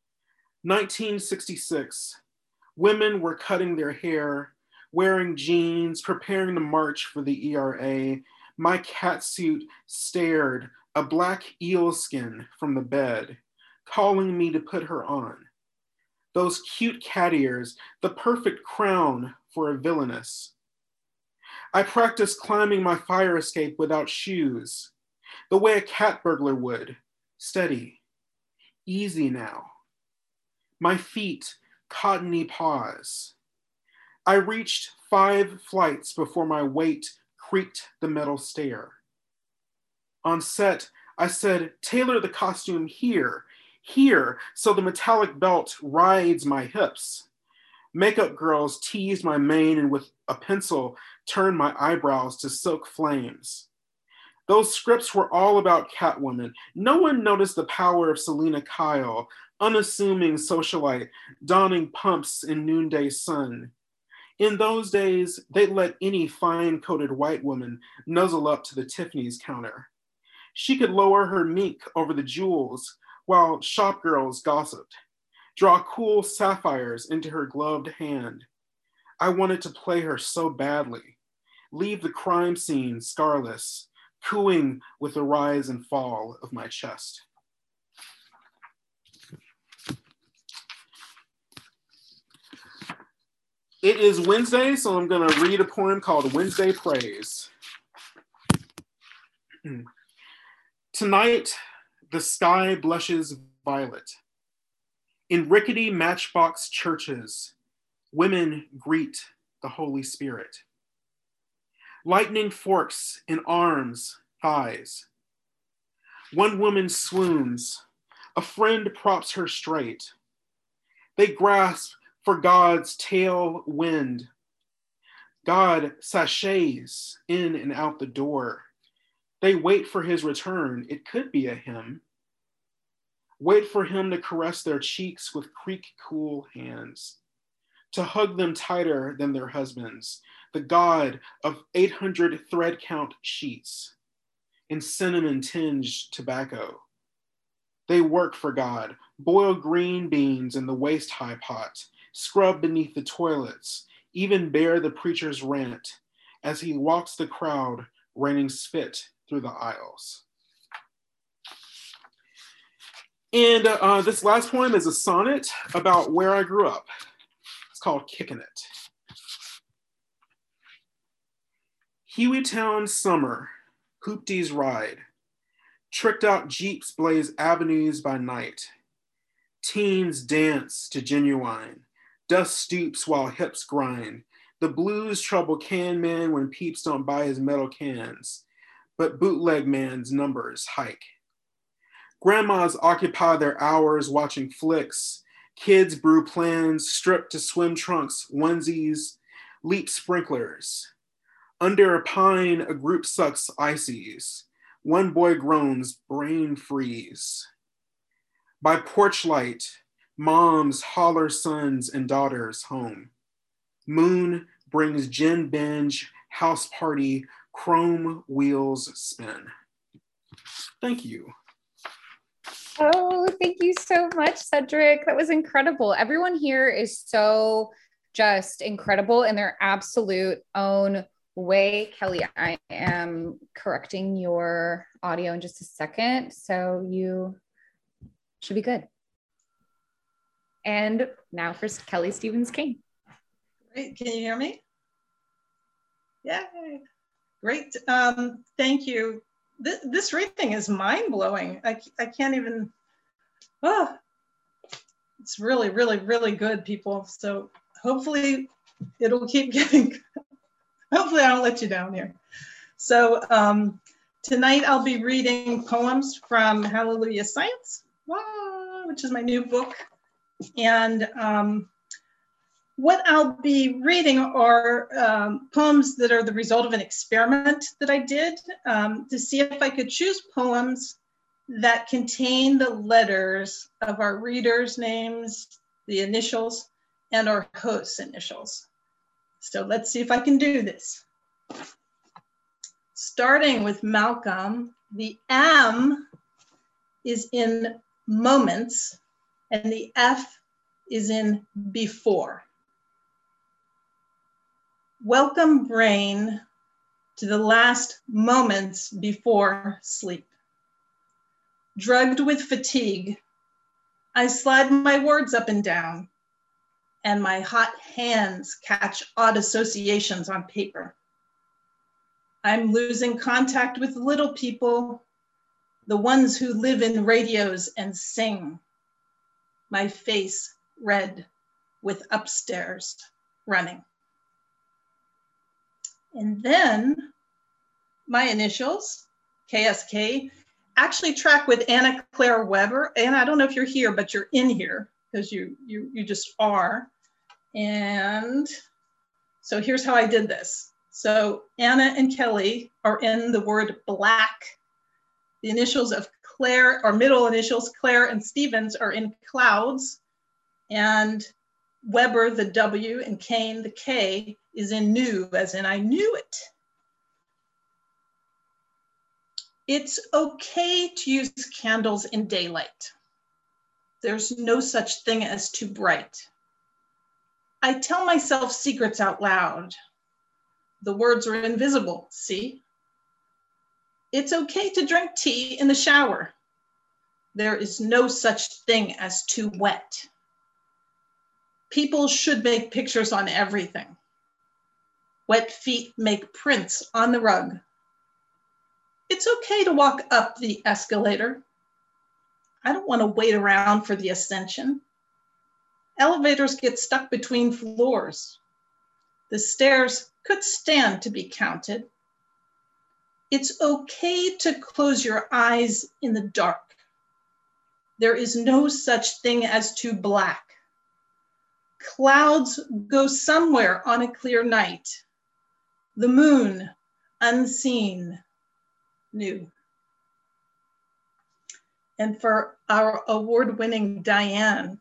1966, women were cutting their hair, wearing jeans, preparing to march for the ERA. My catsuit stared, a black eel skin from the bed, calling me to put her on. Those cute cat ears, the perfect crown for a villainess. I practiced climbing my fire escape without shoes, the way a cat burglar would, steady, easy now. My feet, cottony paws. I reached 5 flights before my weight creaked the metal stair. On set, I said, tailor the costume here, so the metallic belt rides my hips. Makeup girls teased my mane and with a pencil turned my eyebrows to silk flames. Those scripts were all about Catwoman. No one noticed the power of Selena Kyle, unassuming socialite, donning pumps in noonday sun. In those days, they'd let any fine-coated white woman nuzzle up to the Tiffany's counter. She could lower her mink over the jewels while shop girls gossiped, draw cool sapphires into her gloved hand. I wanted to play her so badly, leave the crime scene scarless, cooing with the rise and fall of my chest. It is Wednesday, so I'm going to read a poem called Wednesday Praise. Tonight, the sky blushes violet. In rickety matchbox churches, women greet the Holy Spirit. Lightning forks in arms, thighs. One woman swoons. A friend props her straight. They grasp for God's tail wind. God sachets in and out the door. They wait for his return. It could be a hymn. Wait for him to caress their cheeks with creek-cool hands, to hug them tighter than their husbands, the God of 800 thread count sheets in cinnamon-tinged tobacco. They work for God, boil green beans in the waist-high pot, scrub beneath the toilets, even bear the preacher's rant as he walks the crowd raining spit through the aisles. And this last poem is a sonnet about where I grew up. It's called Kickin' It. Hueytown summer, hoopties ride. Tricked out Jeeps blaze avenues by night. Teens dance to Genuine. Dust stoops while hips grind. The blues trouble can man when peeps don't buy his metal cans. But bootleg man's numbers hike. Grandmas occupy their hours watching flicks. Kids brew plans, stripped to swim trunks, onesies, leap sprinklers. Under a pine, a group sucks ices. One boy groans, brain freeze. By porch light, moms holler sons and daughters home. Moon brings gin binge, house party, chrome wheels spin. Thank you. Oh, thank you so much, Cedric. That was incredible. Everyone here is so just incredible in their absolute own way. Kelly, I am correcting your audio in just a second, so you should be good. And now for Kelly Stevens King. Great. Can you hear me? Yay. Great. Thank you. This reading is mind-blowing. I can't even, it's really, really, really good, people. So hopefully it'll keep getting, hopefully I don't let you down here. So tonight I'll be reading poems from Hallelujah Science, which is my new book. And What I'll be reading are poems that are the result of an experiment that I did to see if I could choose poems that contain the letters of our readers' names, the initials, and our host's initials. So let's see if I can do this. Starting with Malcolm, the M is in moments and the F is in before. Welcome, brain, to the last moments before sleep. Drugged with fatigue, I slide my words up and down, and my hot hands catch odd associations on paper. I'm losing contact with little people, the ones who live in radios and sing. My face red with upstairs running. And then my initials, KSK, actually track with Anna Claire Weber. And I don't know if you're here, but you're in here because you just are. And so here's how I did this. So Anna and Kelly are in the word black. The initials of Claire, or middle initials, Claire and Stevens, are in clouds. And Weber, the W, and Kane, the K, is in new, as in I knew it. It's okay to use candles in daylight. There's no such thing as too bright. I tell myself secrets out loud. The words are invisible, see? It's okay to drink tea in the shower. There is no such thing as too wet. People should make pictures on everything. Wet feet make prints on the rug. It's okay to walk up the escalator. I don't want to wait around for the ascension. Elevators get stuck between floors. The stairs could stand to be counted. It's okay to close your eyes in the dark. There is no such thing as too black. Clouds go somewhere on a clear night. The moon, unseen, new. And for our award-winning Diane,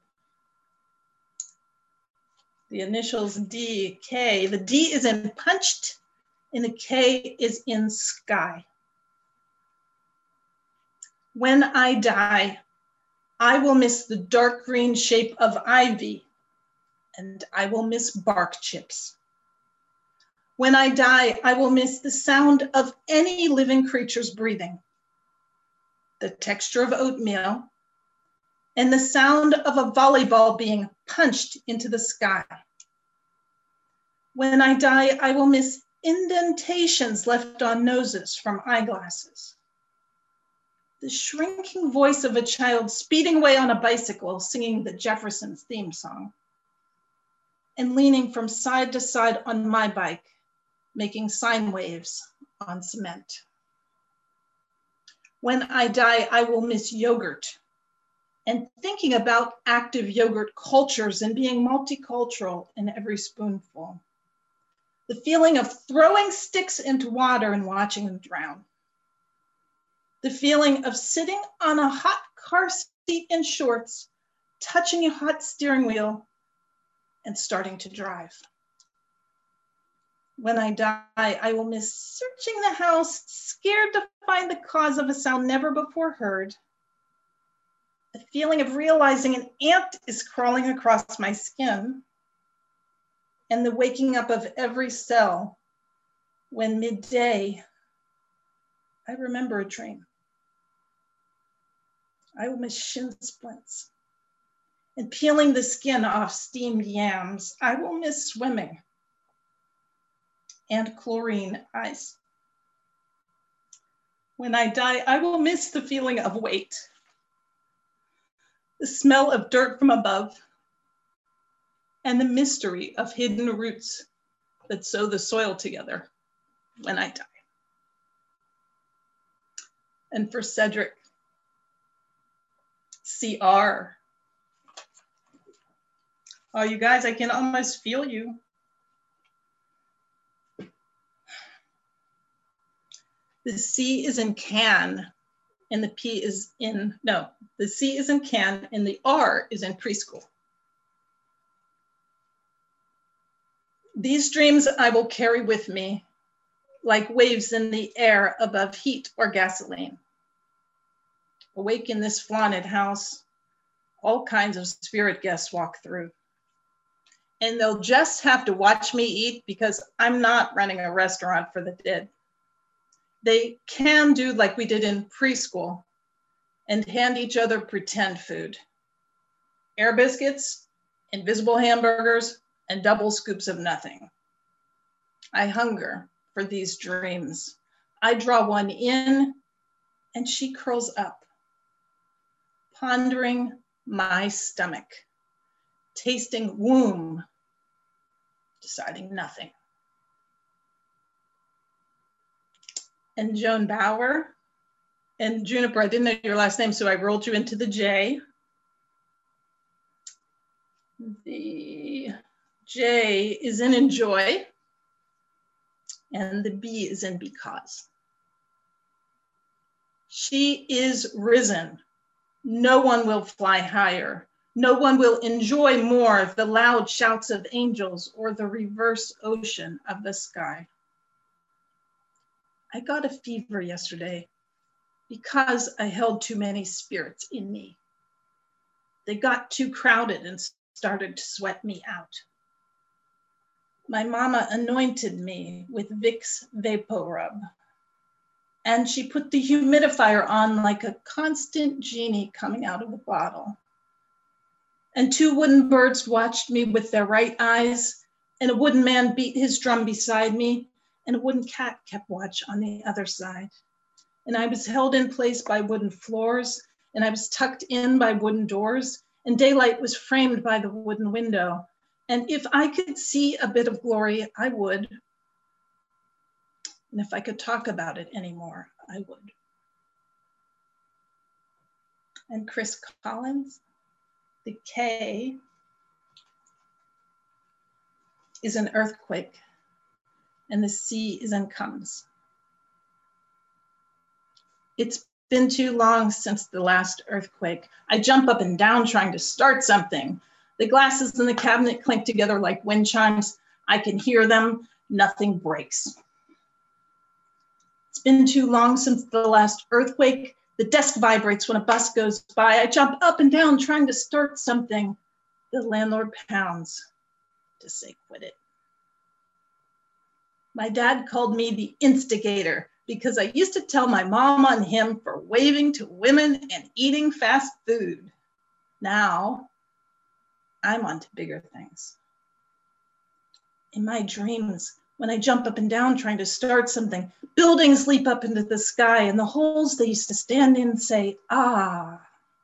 the initials D, K. The D is in punched and the K is in sky. When I die, I will miss the dark green shape of ivy, and I will miss bark chips. When I die, I will miss the sound of any living creature's breathing, the texture of oatmeal, and the sound of a volleyball being punched into the sky. When I die, I will miss indentations left on noses from eyeglasses, the shrinking voice of a child speeding away on a bicycle singing the Jeffersons theme song, and leaning from side to side on my bike, making sine waves on cement. When I die, I will miss yogurt and thinking about active yogurt cultures and being multicultural in every spoonful. The feeling of throwing sticks into water and watching them drown. The feeling of sitting on a hot car seat in shorts, touching a hot steering wheel and starting to drive. When I die, I will miss searching the house, scared to find the cause of a sound never before heard. The feeling of realizing an ant is crawling across my skin, and the waking up of every cell when midday, I remember a dream. I will miss shin splints and peeling the skin off steamed yams. I will miss swimming and chlorine ice. When I die, I will miss the feeling of weight, the smell of dirt from above, and the mystery of hidden roots that sew the soil together when I die. And for Cedric, CR. Oh, you guys, I can almost feel you. The C is in can, and the P is in, no, the C is in can, and the R is in preschool. These dreams I will carry with me like waves in the air above heat or gasoline. Awake in this flaunted house, all kinds of spirit guests walk through. And they'll just have to watch me eat because I'm not running a restaurant for the dead. They can do like we did in preschool and hand each other pretend food. Air biscuits, invisible hamburgers, and double scoops of nothing. I hunger for these dreams. I draw one in and she curls up, pondering my stomach, tasting womb, deciding nothing. And Joan Bauer, and Juniper, I didn't know your last name, so I rolled you into the J. The J is in enjoy, and the B is in because. She is risen. No one will fly higher. No one will enjoy more the loud shouts of angels or the reverse ocean of the sky. I got a fever yesterday because I held too many spirits in me. They got too crowded and started to sweat me out. My mama anointed me with Vicks VapoRub, and she put the humidifier on like a constant genie coming out of a bottle. And two wooden birds watched me with their right eyes, and a wooden man beat his drum beside me, and a wooden cat kept watch on the other side. And I was held in place by wooden floors, and I was tucked in by wooden doors, and daylight was framed by the wooden window. And if I could see a bit of glory, I would. And if I could talk about it anymore, I would. And Chris Collins, the K is an earthquake, and the C is in comes. It's been too long since the last earthquake. I jump up and down trying to start something. The glasses in the cabinet clink together like wind chimes. I can hear them, nothing breaks. It's been too long since the last earthquake. The desk vibrates when a bus goes by. I jump up and down trying to start something. The landlord pounds to say quit it. My dad called me the instigator because I used to tell my mom on him for waving to women and eating fast food. Now, I'm on to bigger things. In my dreams, when I jump up and down trying to start something, buildings leap up into the sky and the holes they used to stand in say, ah.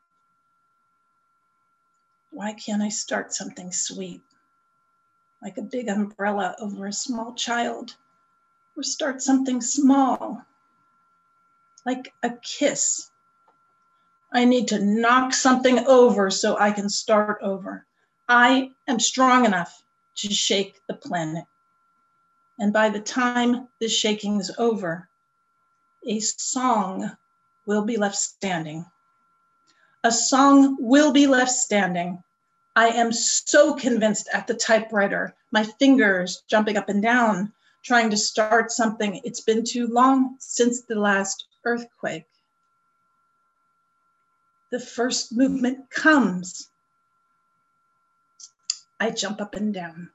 Why can't I start something sweet? Like a big umbrella over a small child, or start something small, like a kiss. I need to knock something over so I can start over. I am strong enough to shake the planet. And by the time this shaking is over, a song will be left standing. A song will be left standing. I am so convinced at the typewriter, my fingers jumping up and down, trying to start something. It's been too long since the last earthquake. The first movement comes. I jump up and down.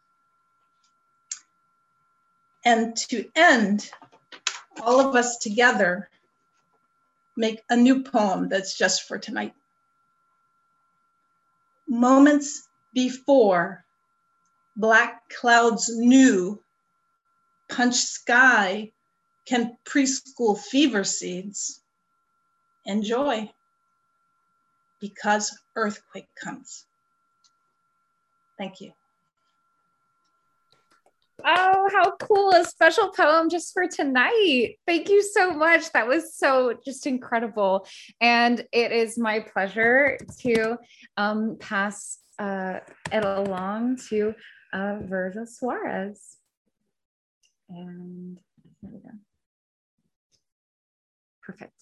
And to end, all of us together make a new poem that's just for tonight. Moments before, black clouds new, punch sky, can preschool fever seeds. Enjoy, because earthquake comes. Thank you. Oh, how cool. A special poem just for tonight. Thank you so much. That was so just incredible. And it is my pleasure to pass it along to Virgil Suarez. And there we go. Perfect.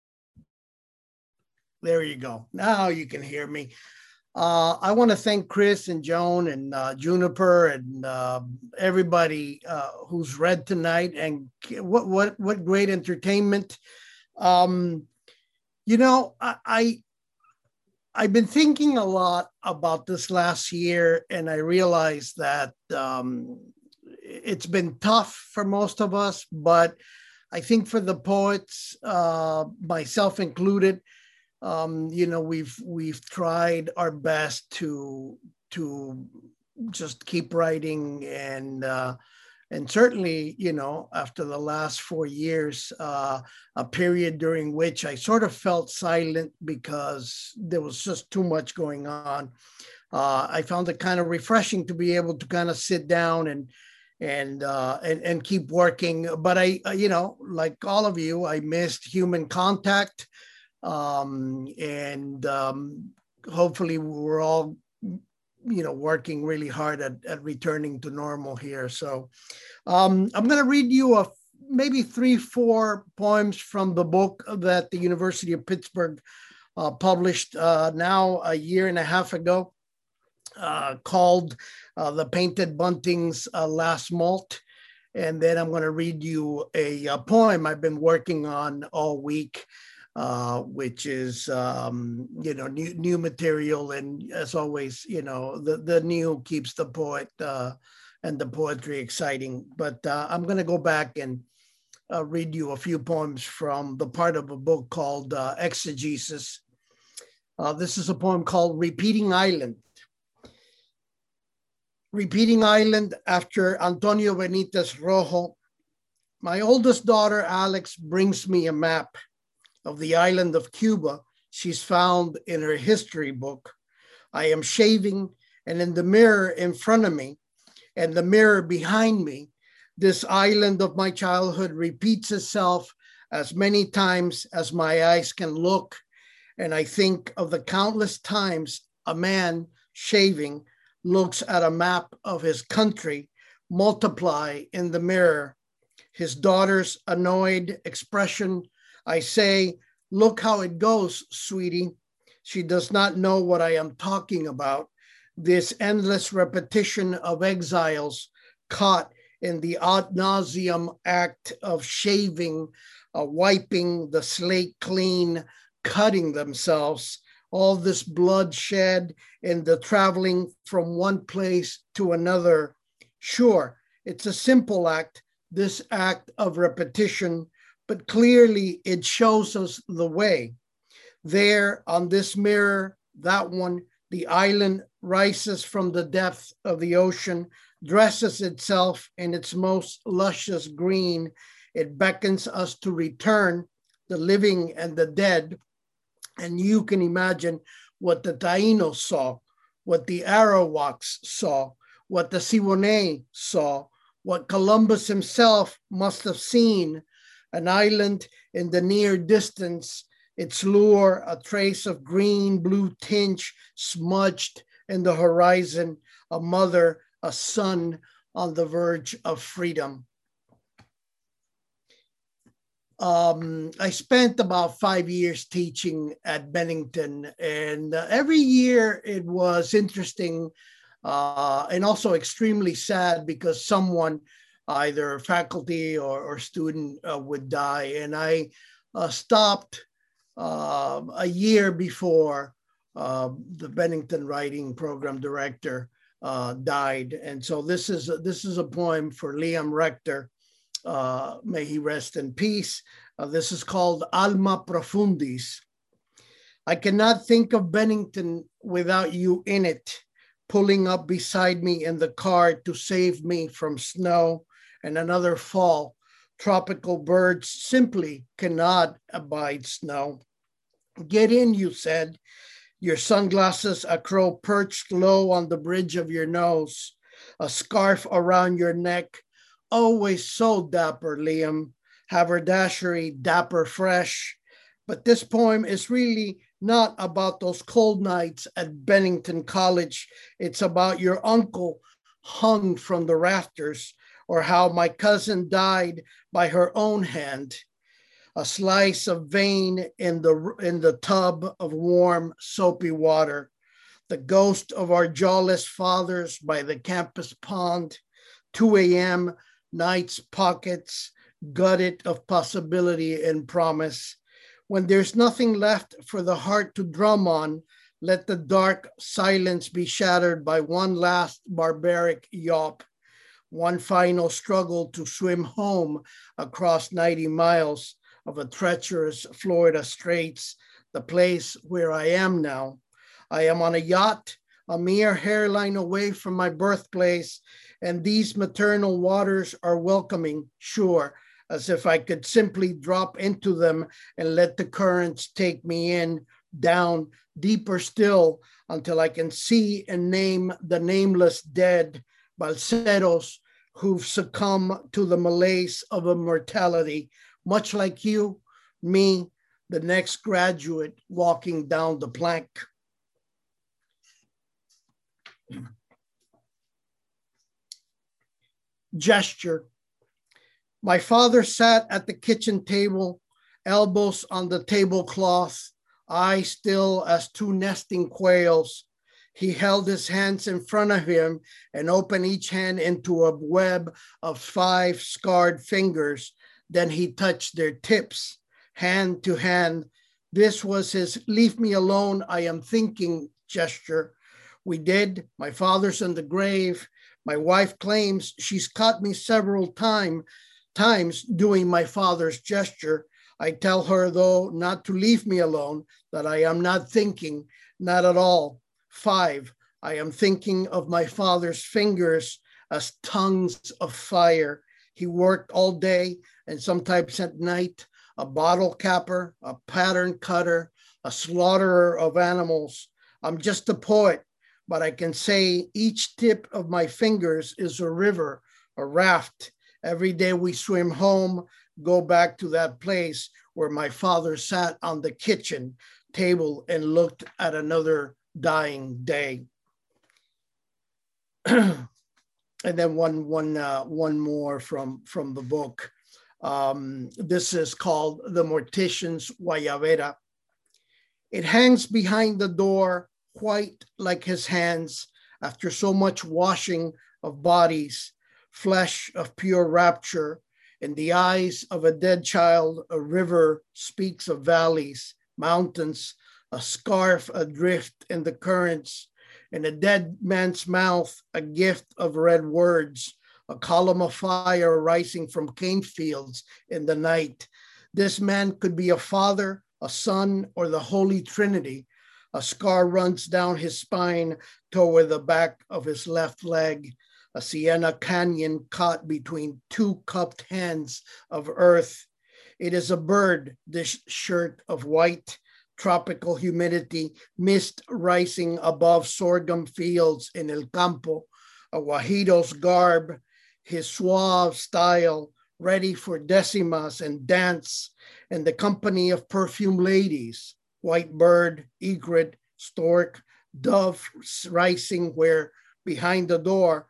There you go. Now you can hear me. I want to thank Chris and Joan and Juniper and everybody who's read tonight. And what great entertainment. You know, I've been thinking a lot about this last year, and I realized that it's been tough for most of us, but I think for the poets, myself included, you know, we've tried our best to just keep writing, and certainly, you know, after the last 4 years, a period during which I sort of felt silent because there was just too much going on. I found it kind of refreshing to be able to kind of sit down and keep working. But I, you know, like all of you, I missed human contact. Hopefully we're all, you know, working really hard at returning to normal here. So I'm going to read you maybe 3-4 poems from the book that the University of Pittsburgh published now a year and a half ago, called The Painted Bunting's Last Malt. And then I'm going to read you a poem I've been working on all week, which is, you know, new material. And as always, you know, the new keeps the poet and the poetry exciting. But I'm going to go back and read you a few poems from the part of a book called Exegesis. This is a poem called Repeating Island. Repeating Island, after Antonio Benitez Rojo. My oldest daughter, Alex, brings me a map of the island of Cuba she's found in her history book. I am shaving, and in the mirror in front of me and the mirror behind me, this island of my childhood repeats itself as many times as my eyes can look. And I think of the countless times a man shaving looks at a map of his country multiply in the mirror. His daughter's annoyed expression. I say, look how it goes, sweetie. She does not know what I am talking about. This endless repetition of exiles caught in the ad nauseum act of shaving, wiping the slate clean, cutting themselves. All this bloodshed and the traveling from one place to another. Sure, it's a simple act, this act of repetition, but clearly it shows us the way. There on this mirror, that one, the island rises from the depth of the ocean, dresses itself in its most luscious green. It beckons us to return, the living and the dead. And you can imagine what the Taínos saw, what the Arawaks saw, what the Siboney saw, what Columbus himself must have seen. An island in the near distance, its lure, a trace of green-blue tinge smudged in the horizon, a mother, a son on the verge of freedom. I spent about 5 years teaching at Bennington, and every year it was interesting and also extremely sad because someone, either faculty or student, would die. And I stopped a year before the Bennington Writing Program director died. And so this is a poem for Liam Rector. May he rest in peace. This is called Alma Profundis. I cannot think of Bennington without you in it, pulling up beside me in the car to save me from snow and another fall. Tropical birds simply cannot abide snow. Get in, you said, your sunglasses a crow perched low on the bridge of your nose, a scarf around your neck. Always so dapper, Liam, haberdashery, dapper fresh. But this poem is really not about those cold nights at Bennington College. It's about your uncle hung from the rafters, or how my cousin died by her own hand. A slice of vein in the tub of warm, soapy water. The ghost of our jawless fathers by the campus pond. 2 a.m., night's pockets, gutted of possibility and promise. When there's nothing left for the heart to drum on, let the dark silence be shattered by one last barbaric yawp, one final struggle to swim home across 90 miles of a treacherous Florida Straits, the place where I am now. I am on a yacht, a mere hairline away from my birthplace, and these maternal waters are welcoming, sure, as if I could simply drop into them and let the currents take me in, down, deeper still, until I can see and name the nameless dead, balseros, who've succumbed to the malaise of immortality, much like you, me, the next graduate walking down the plank. Gesture. My father sat at the kitchen table, elbows on the tablecloth, eyes still as two nesting quails. He held his hands in front of him and opened each hand into a web of 5 scarred fingers. Then he touched their tips, hand to hand. This was his "leave me alone, I am thinking" gesture. We did. My father's in the grave. My wife claims she's caught me several times doing my father's gesture. I tell her, though, not to leave me alone, that I am not thinking, not at all. 5, I am thinking of my father's fingers as tongues of fire. He worked all day and sometimes at night, a bottle capper, a pattern cutter, a slaughterer of animals. I'm just a poet, but I can say each tip of my fingers is a river, a raft. Every day we swim home, go back to that place where my father sat on the kitchen table and looked at another dying day. And then one more from the book. This is called The Mortician's Guayabera. It hangs behind the door, white like his hands, after so much washing of bodies, flesh of pure rapture. In the eyes of a dead child, a river speaks of valleys, mountains, a scarf adrift in the currents. In a dead man's mouth, a gift of red words, a column of fire rising from cane fields in the night. This man could be a father, a son, or the Holy Trinity. A scar runs down his spine toward the back of his left leg. A Siena Canyon caught between 2 cupped hands of earth. It is a bird, this shirt of white, tropical humidity, mist rising above sorghum fields in El Campo, a Guajiro's garb, his suave style, ready for decimas and dance, and the company of perfumed ladies, white bird, egret, stork, dove rising where behind the door,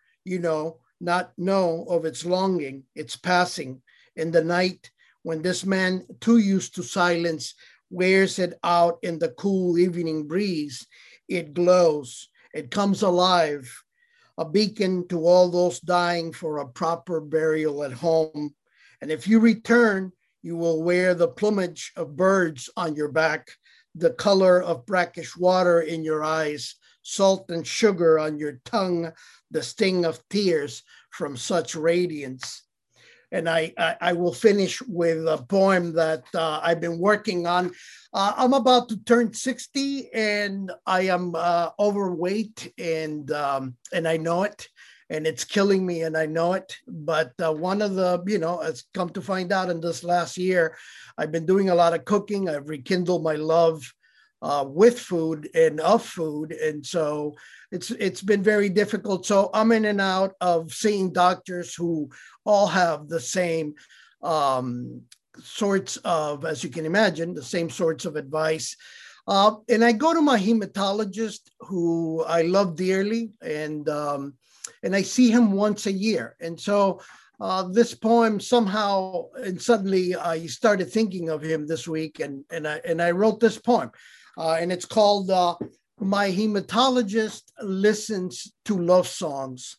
not know of its longing, its passing. In the night, when this man, too used to silence, wears it out in the cool evening breeze, it glows, it comes alive, a beacon to all those dying for a proper burial at home. And if you return, you will wear the plumage of birds on your back, the color of brackish water in your eyes, salt and sugar on your tongue, the sting of tears from such radiance. And I will finish with a poem that I've been working on. I'm about to turn 60 and I am overweight and I know it, and it's killing me and I know it. But one of the, it's come to find out in this last year, I've been doing a lot of cooking. I've rekindled my love with food and of food. And so it's been very difficult. So I'm in and out of seeing doctors who all have the same sorts of, as you can imagine, the same sorts of advice. And I go to my hematologist, who I love dearly, and I see him once a year. And so this poem somehow, and suddenly I started thinking of him this week, and I wrote this poem, and it's called "My Hematologist Listens to Love Songs."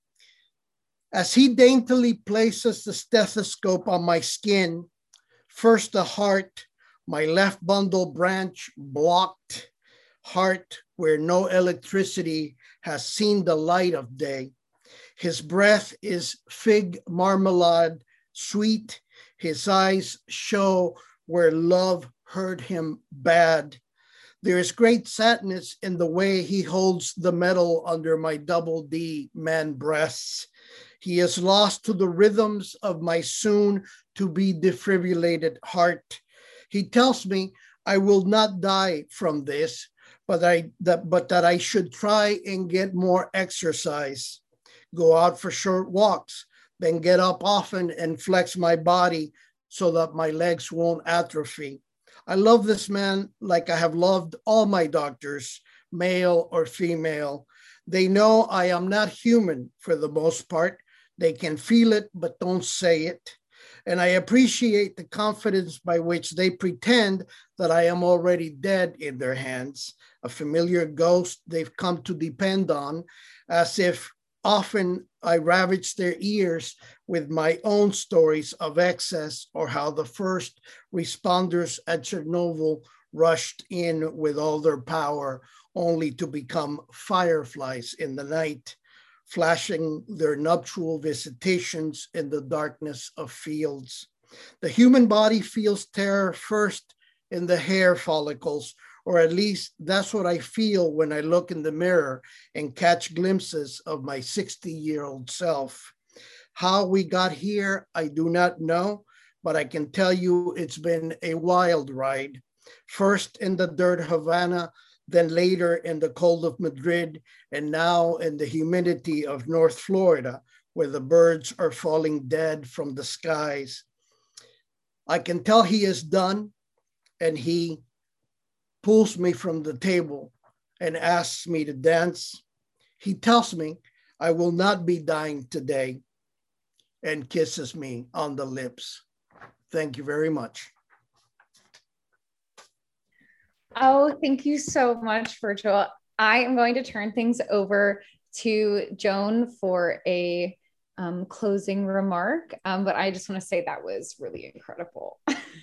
As he daintily places the stethoscope on my skin, first the heart, my left bundle branch blocked, heart where no electricity has seen the light of day. His breath is fig marmalade, sweet. His eyes show where love hurt him bad. There is great sadness in the way he holds the metal under my double D man breasts. He is lost to the rhythms of my soon to be defibrillated heart. He tells me I will not die from this, but that I should try and get more exercise, go out for short walks, then get up often and flex my body so that my legs won't atrophy. I love this man like I have loved all my doctors, male or female. They know I am not human for the most part. They can feel it, but don't say it. And I appreciate the confidence by which they pretend that I am already dead in their hands, a familiar ghost they've come to depend on, as if often I ravage their ears with my own stories of excess, or how the first responders at Chernobyl rushed in with all their power only to become fireflies in the night, flashing their nuptial visitations in the darkness of fields. The human body feels terror first in the hair follicles, or at least that's what I feel when I look in the mirror and catch glimpses of my 60-year-old self. How we got here, I do not know, but I can tell you it's been a wild ride. First in the dirt Havana, then later in the cold of Madrid, and now in the humidity of North Florida, where the birds are falling dead from the skies. I can tell he is done, and he pulls me from the table and asks me to dance. He tells me I will not be dying today and kisses me on the lips. Thank you very much. Oh, thank you so much, Virgil. I am going to turn things over to Joan for a closing remark, but I just want to say that was really incredible.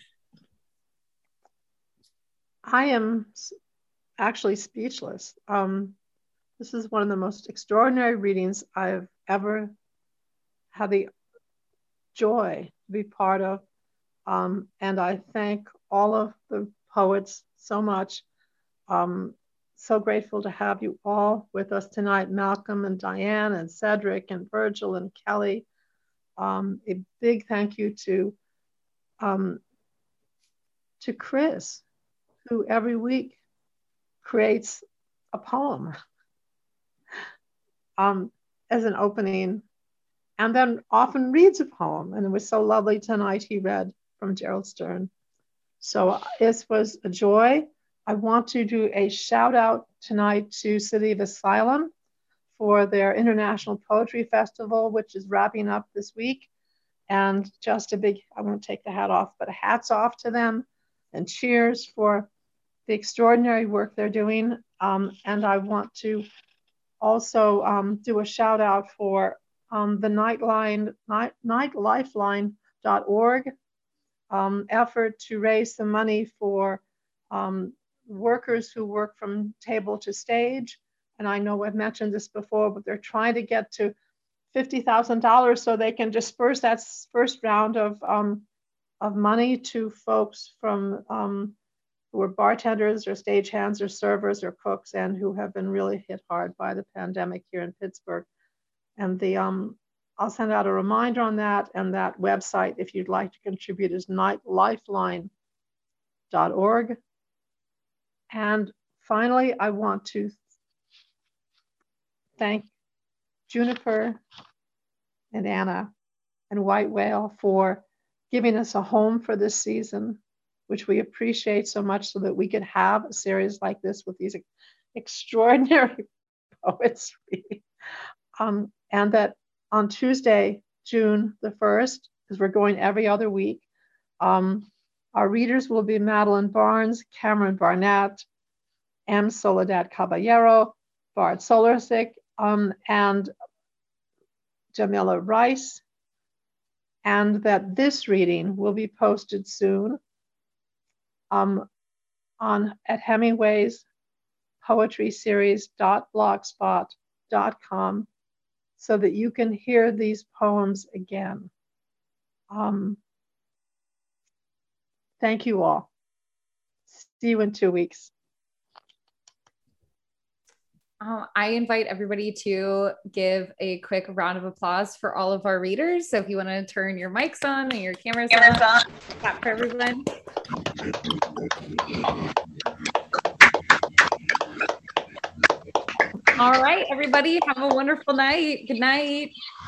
I am actually speechless. This is one of the most extraordinary readings I've ever had the joy to be part of. And I thank all of the poets so much. So grateful to have you all with us tonight, Malcolm and Diane and Cedric and Virgil and Kelly. A big thank you to Chris, who every week creates a poem as an opening, and then often reads a poem. And it was so lovely tonight, he read from Gerald Stern. So this was a joy. I want to do a shout out tonight to City of Asylum for their International Poetry Festival, which is wrapping up this week. And just a big, I won't take the hat off, but hats off to them and cheers for the extraordinary work they're doing. And I want to also do a shout out for the nightlifeline.org effort to raise some money for workers who work from table to stage. And I know I've mentioned this before, but they're trying to get to $50,000 so they can disperse that first round of money to folks from who are bartenders or stagehands or servers or cooks, and who have been really hit hard by the pandemic here in Pittsburgh. And the I'll send out a reminder on that, and that website, if you'd like to contribute, is nightlifeline.org. And finally, I want to thank Juniper and Anna and White Whale for giving us a home for this season. which we appreciate so much, so that we could have a series like this with these extraordinary poets. And that on Tuesday, June the 1st, because we're going every other week, our readers will be Madeline Barnes, Cameron Barnett, M. Soledad Caballero, Bart Solarzik, and Jamila Rice, and that this reading will be posted soon at Hemingway's poetryseries.blogspot.com, so that you can hear these poems again. Thank you all. See you in 2 weeks. I invite everybody to give a quick round of applause for all of our readers. So if you want to turn your mics on and your cameras on, clap for everyone. All right, everybody, have a wonderful night. Good night.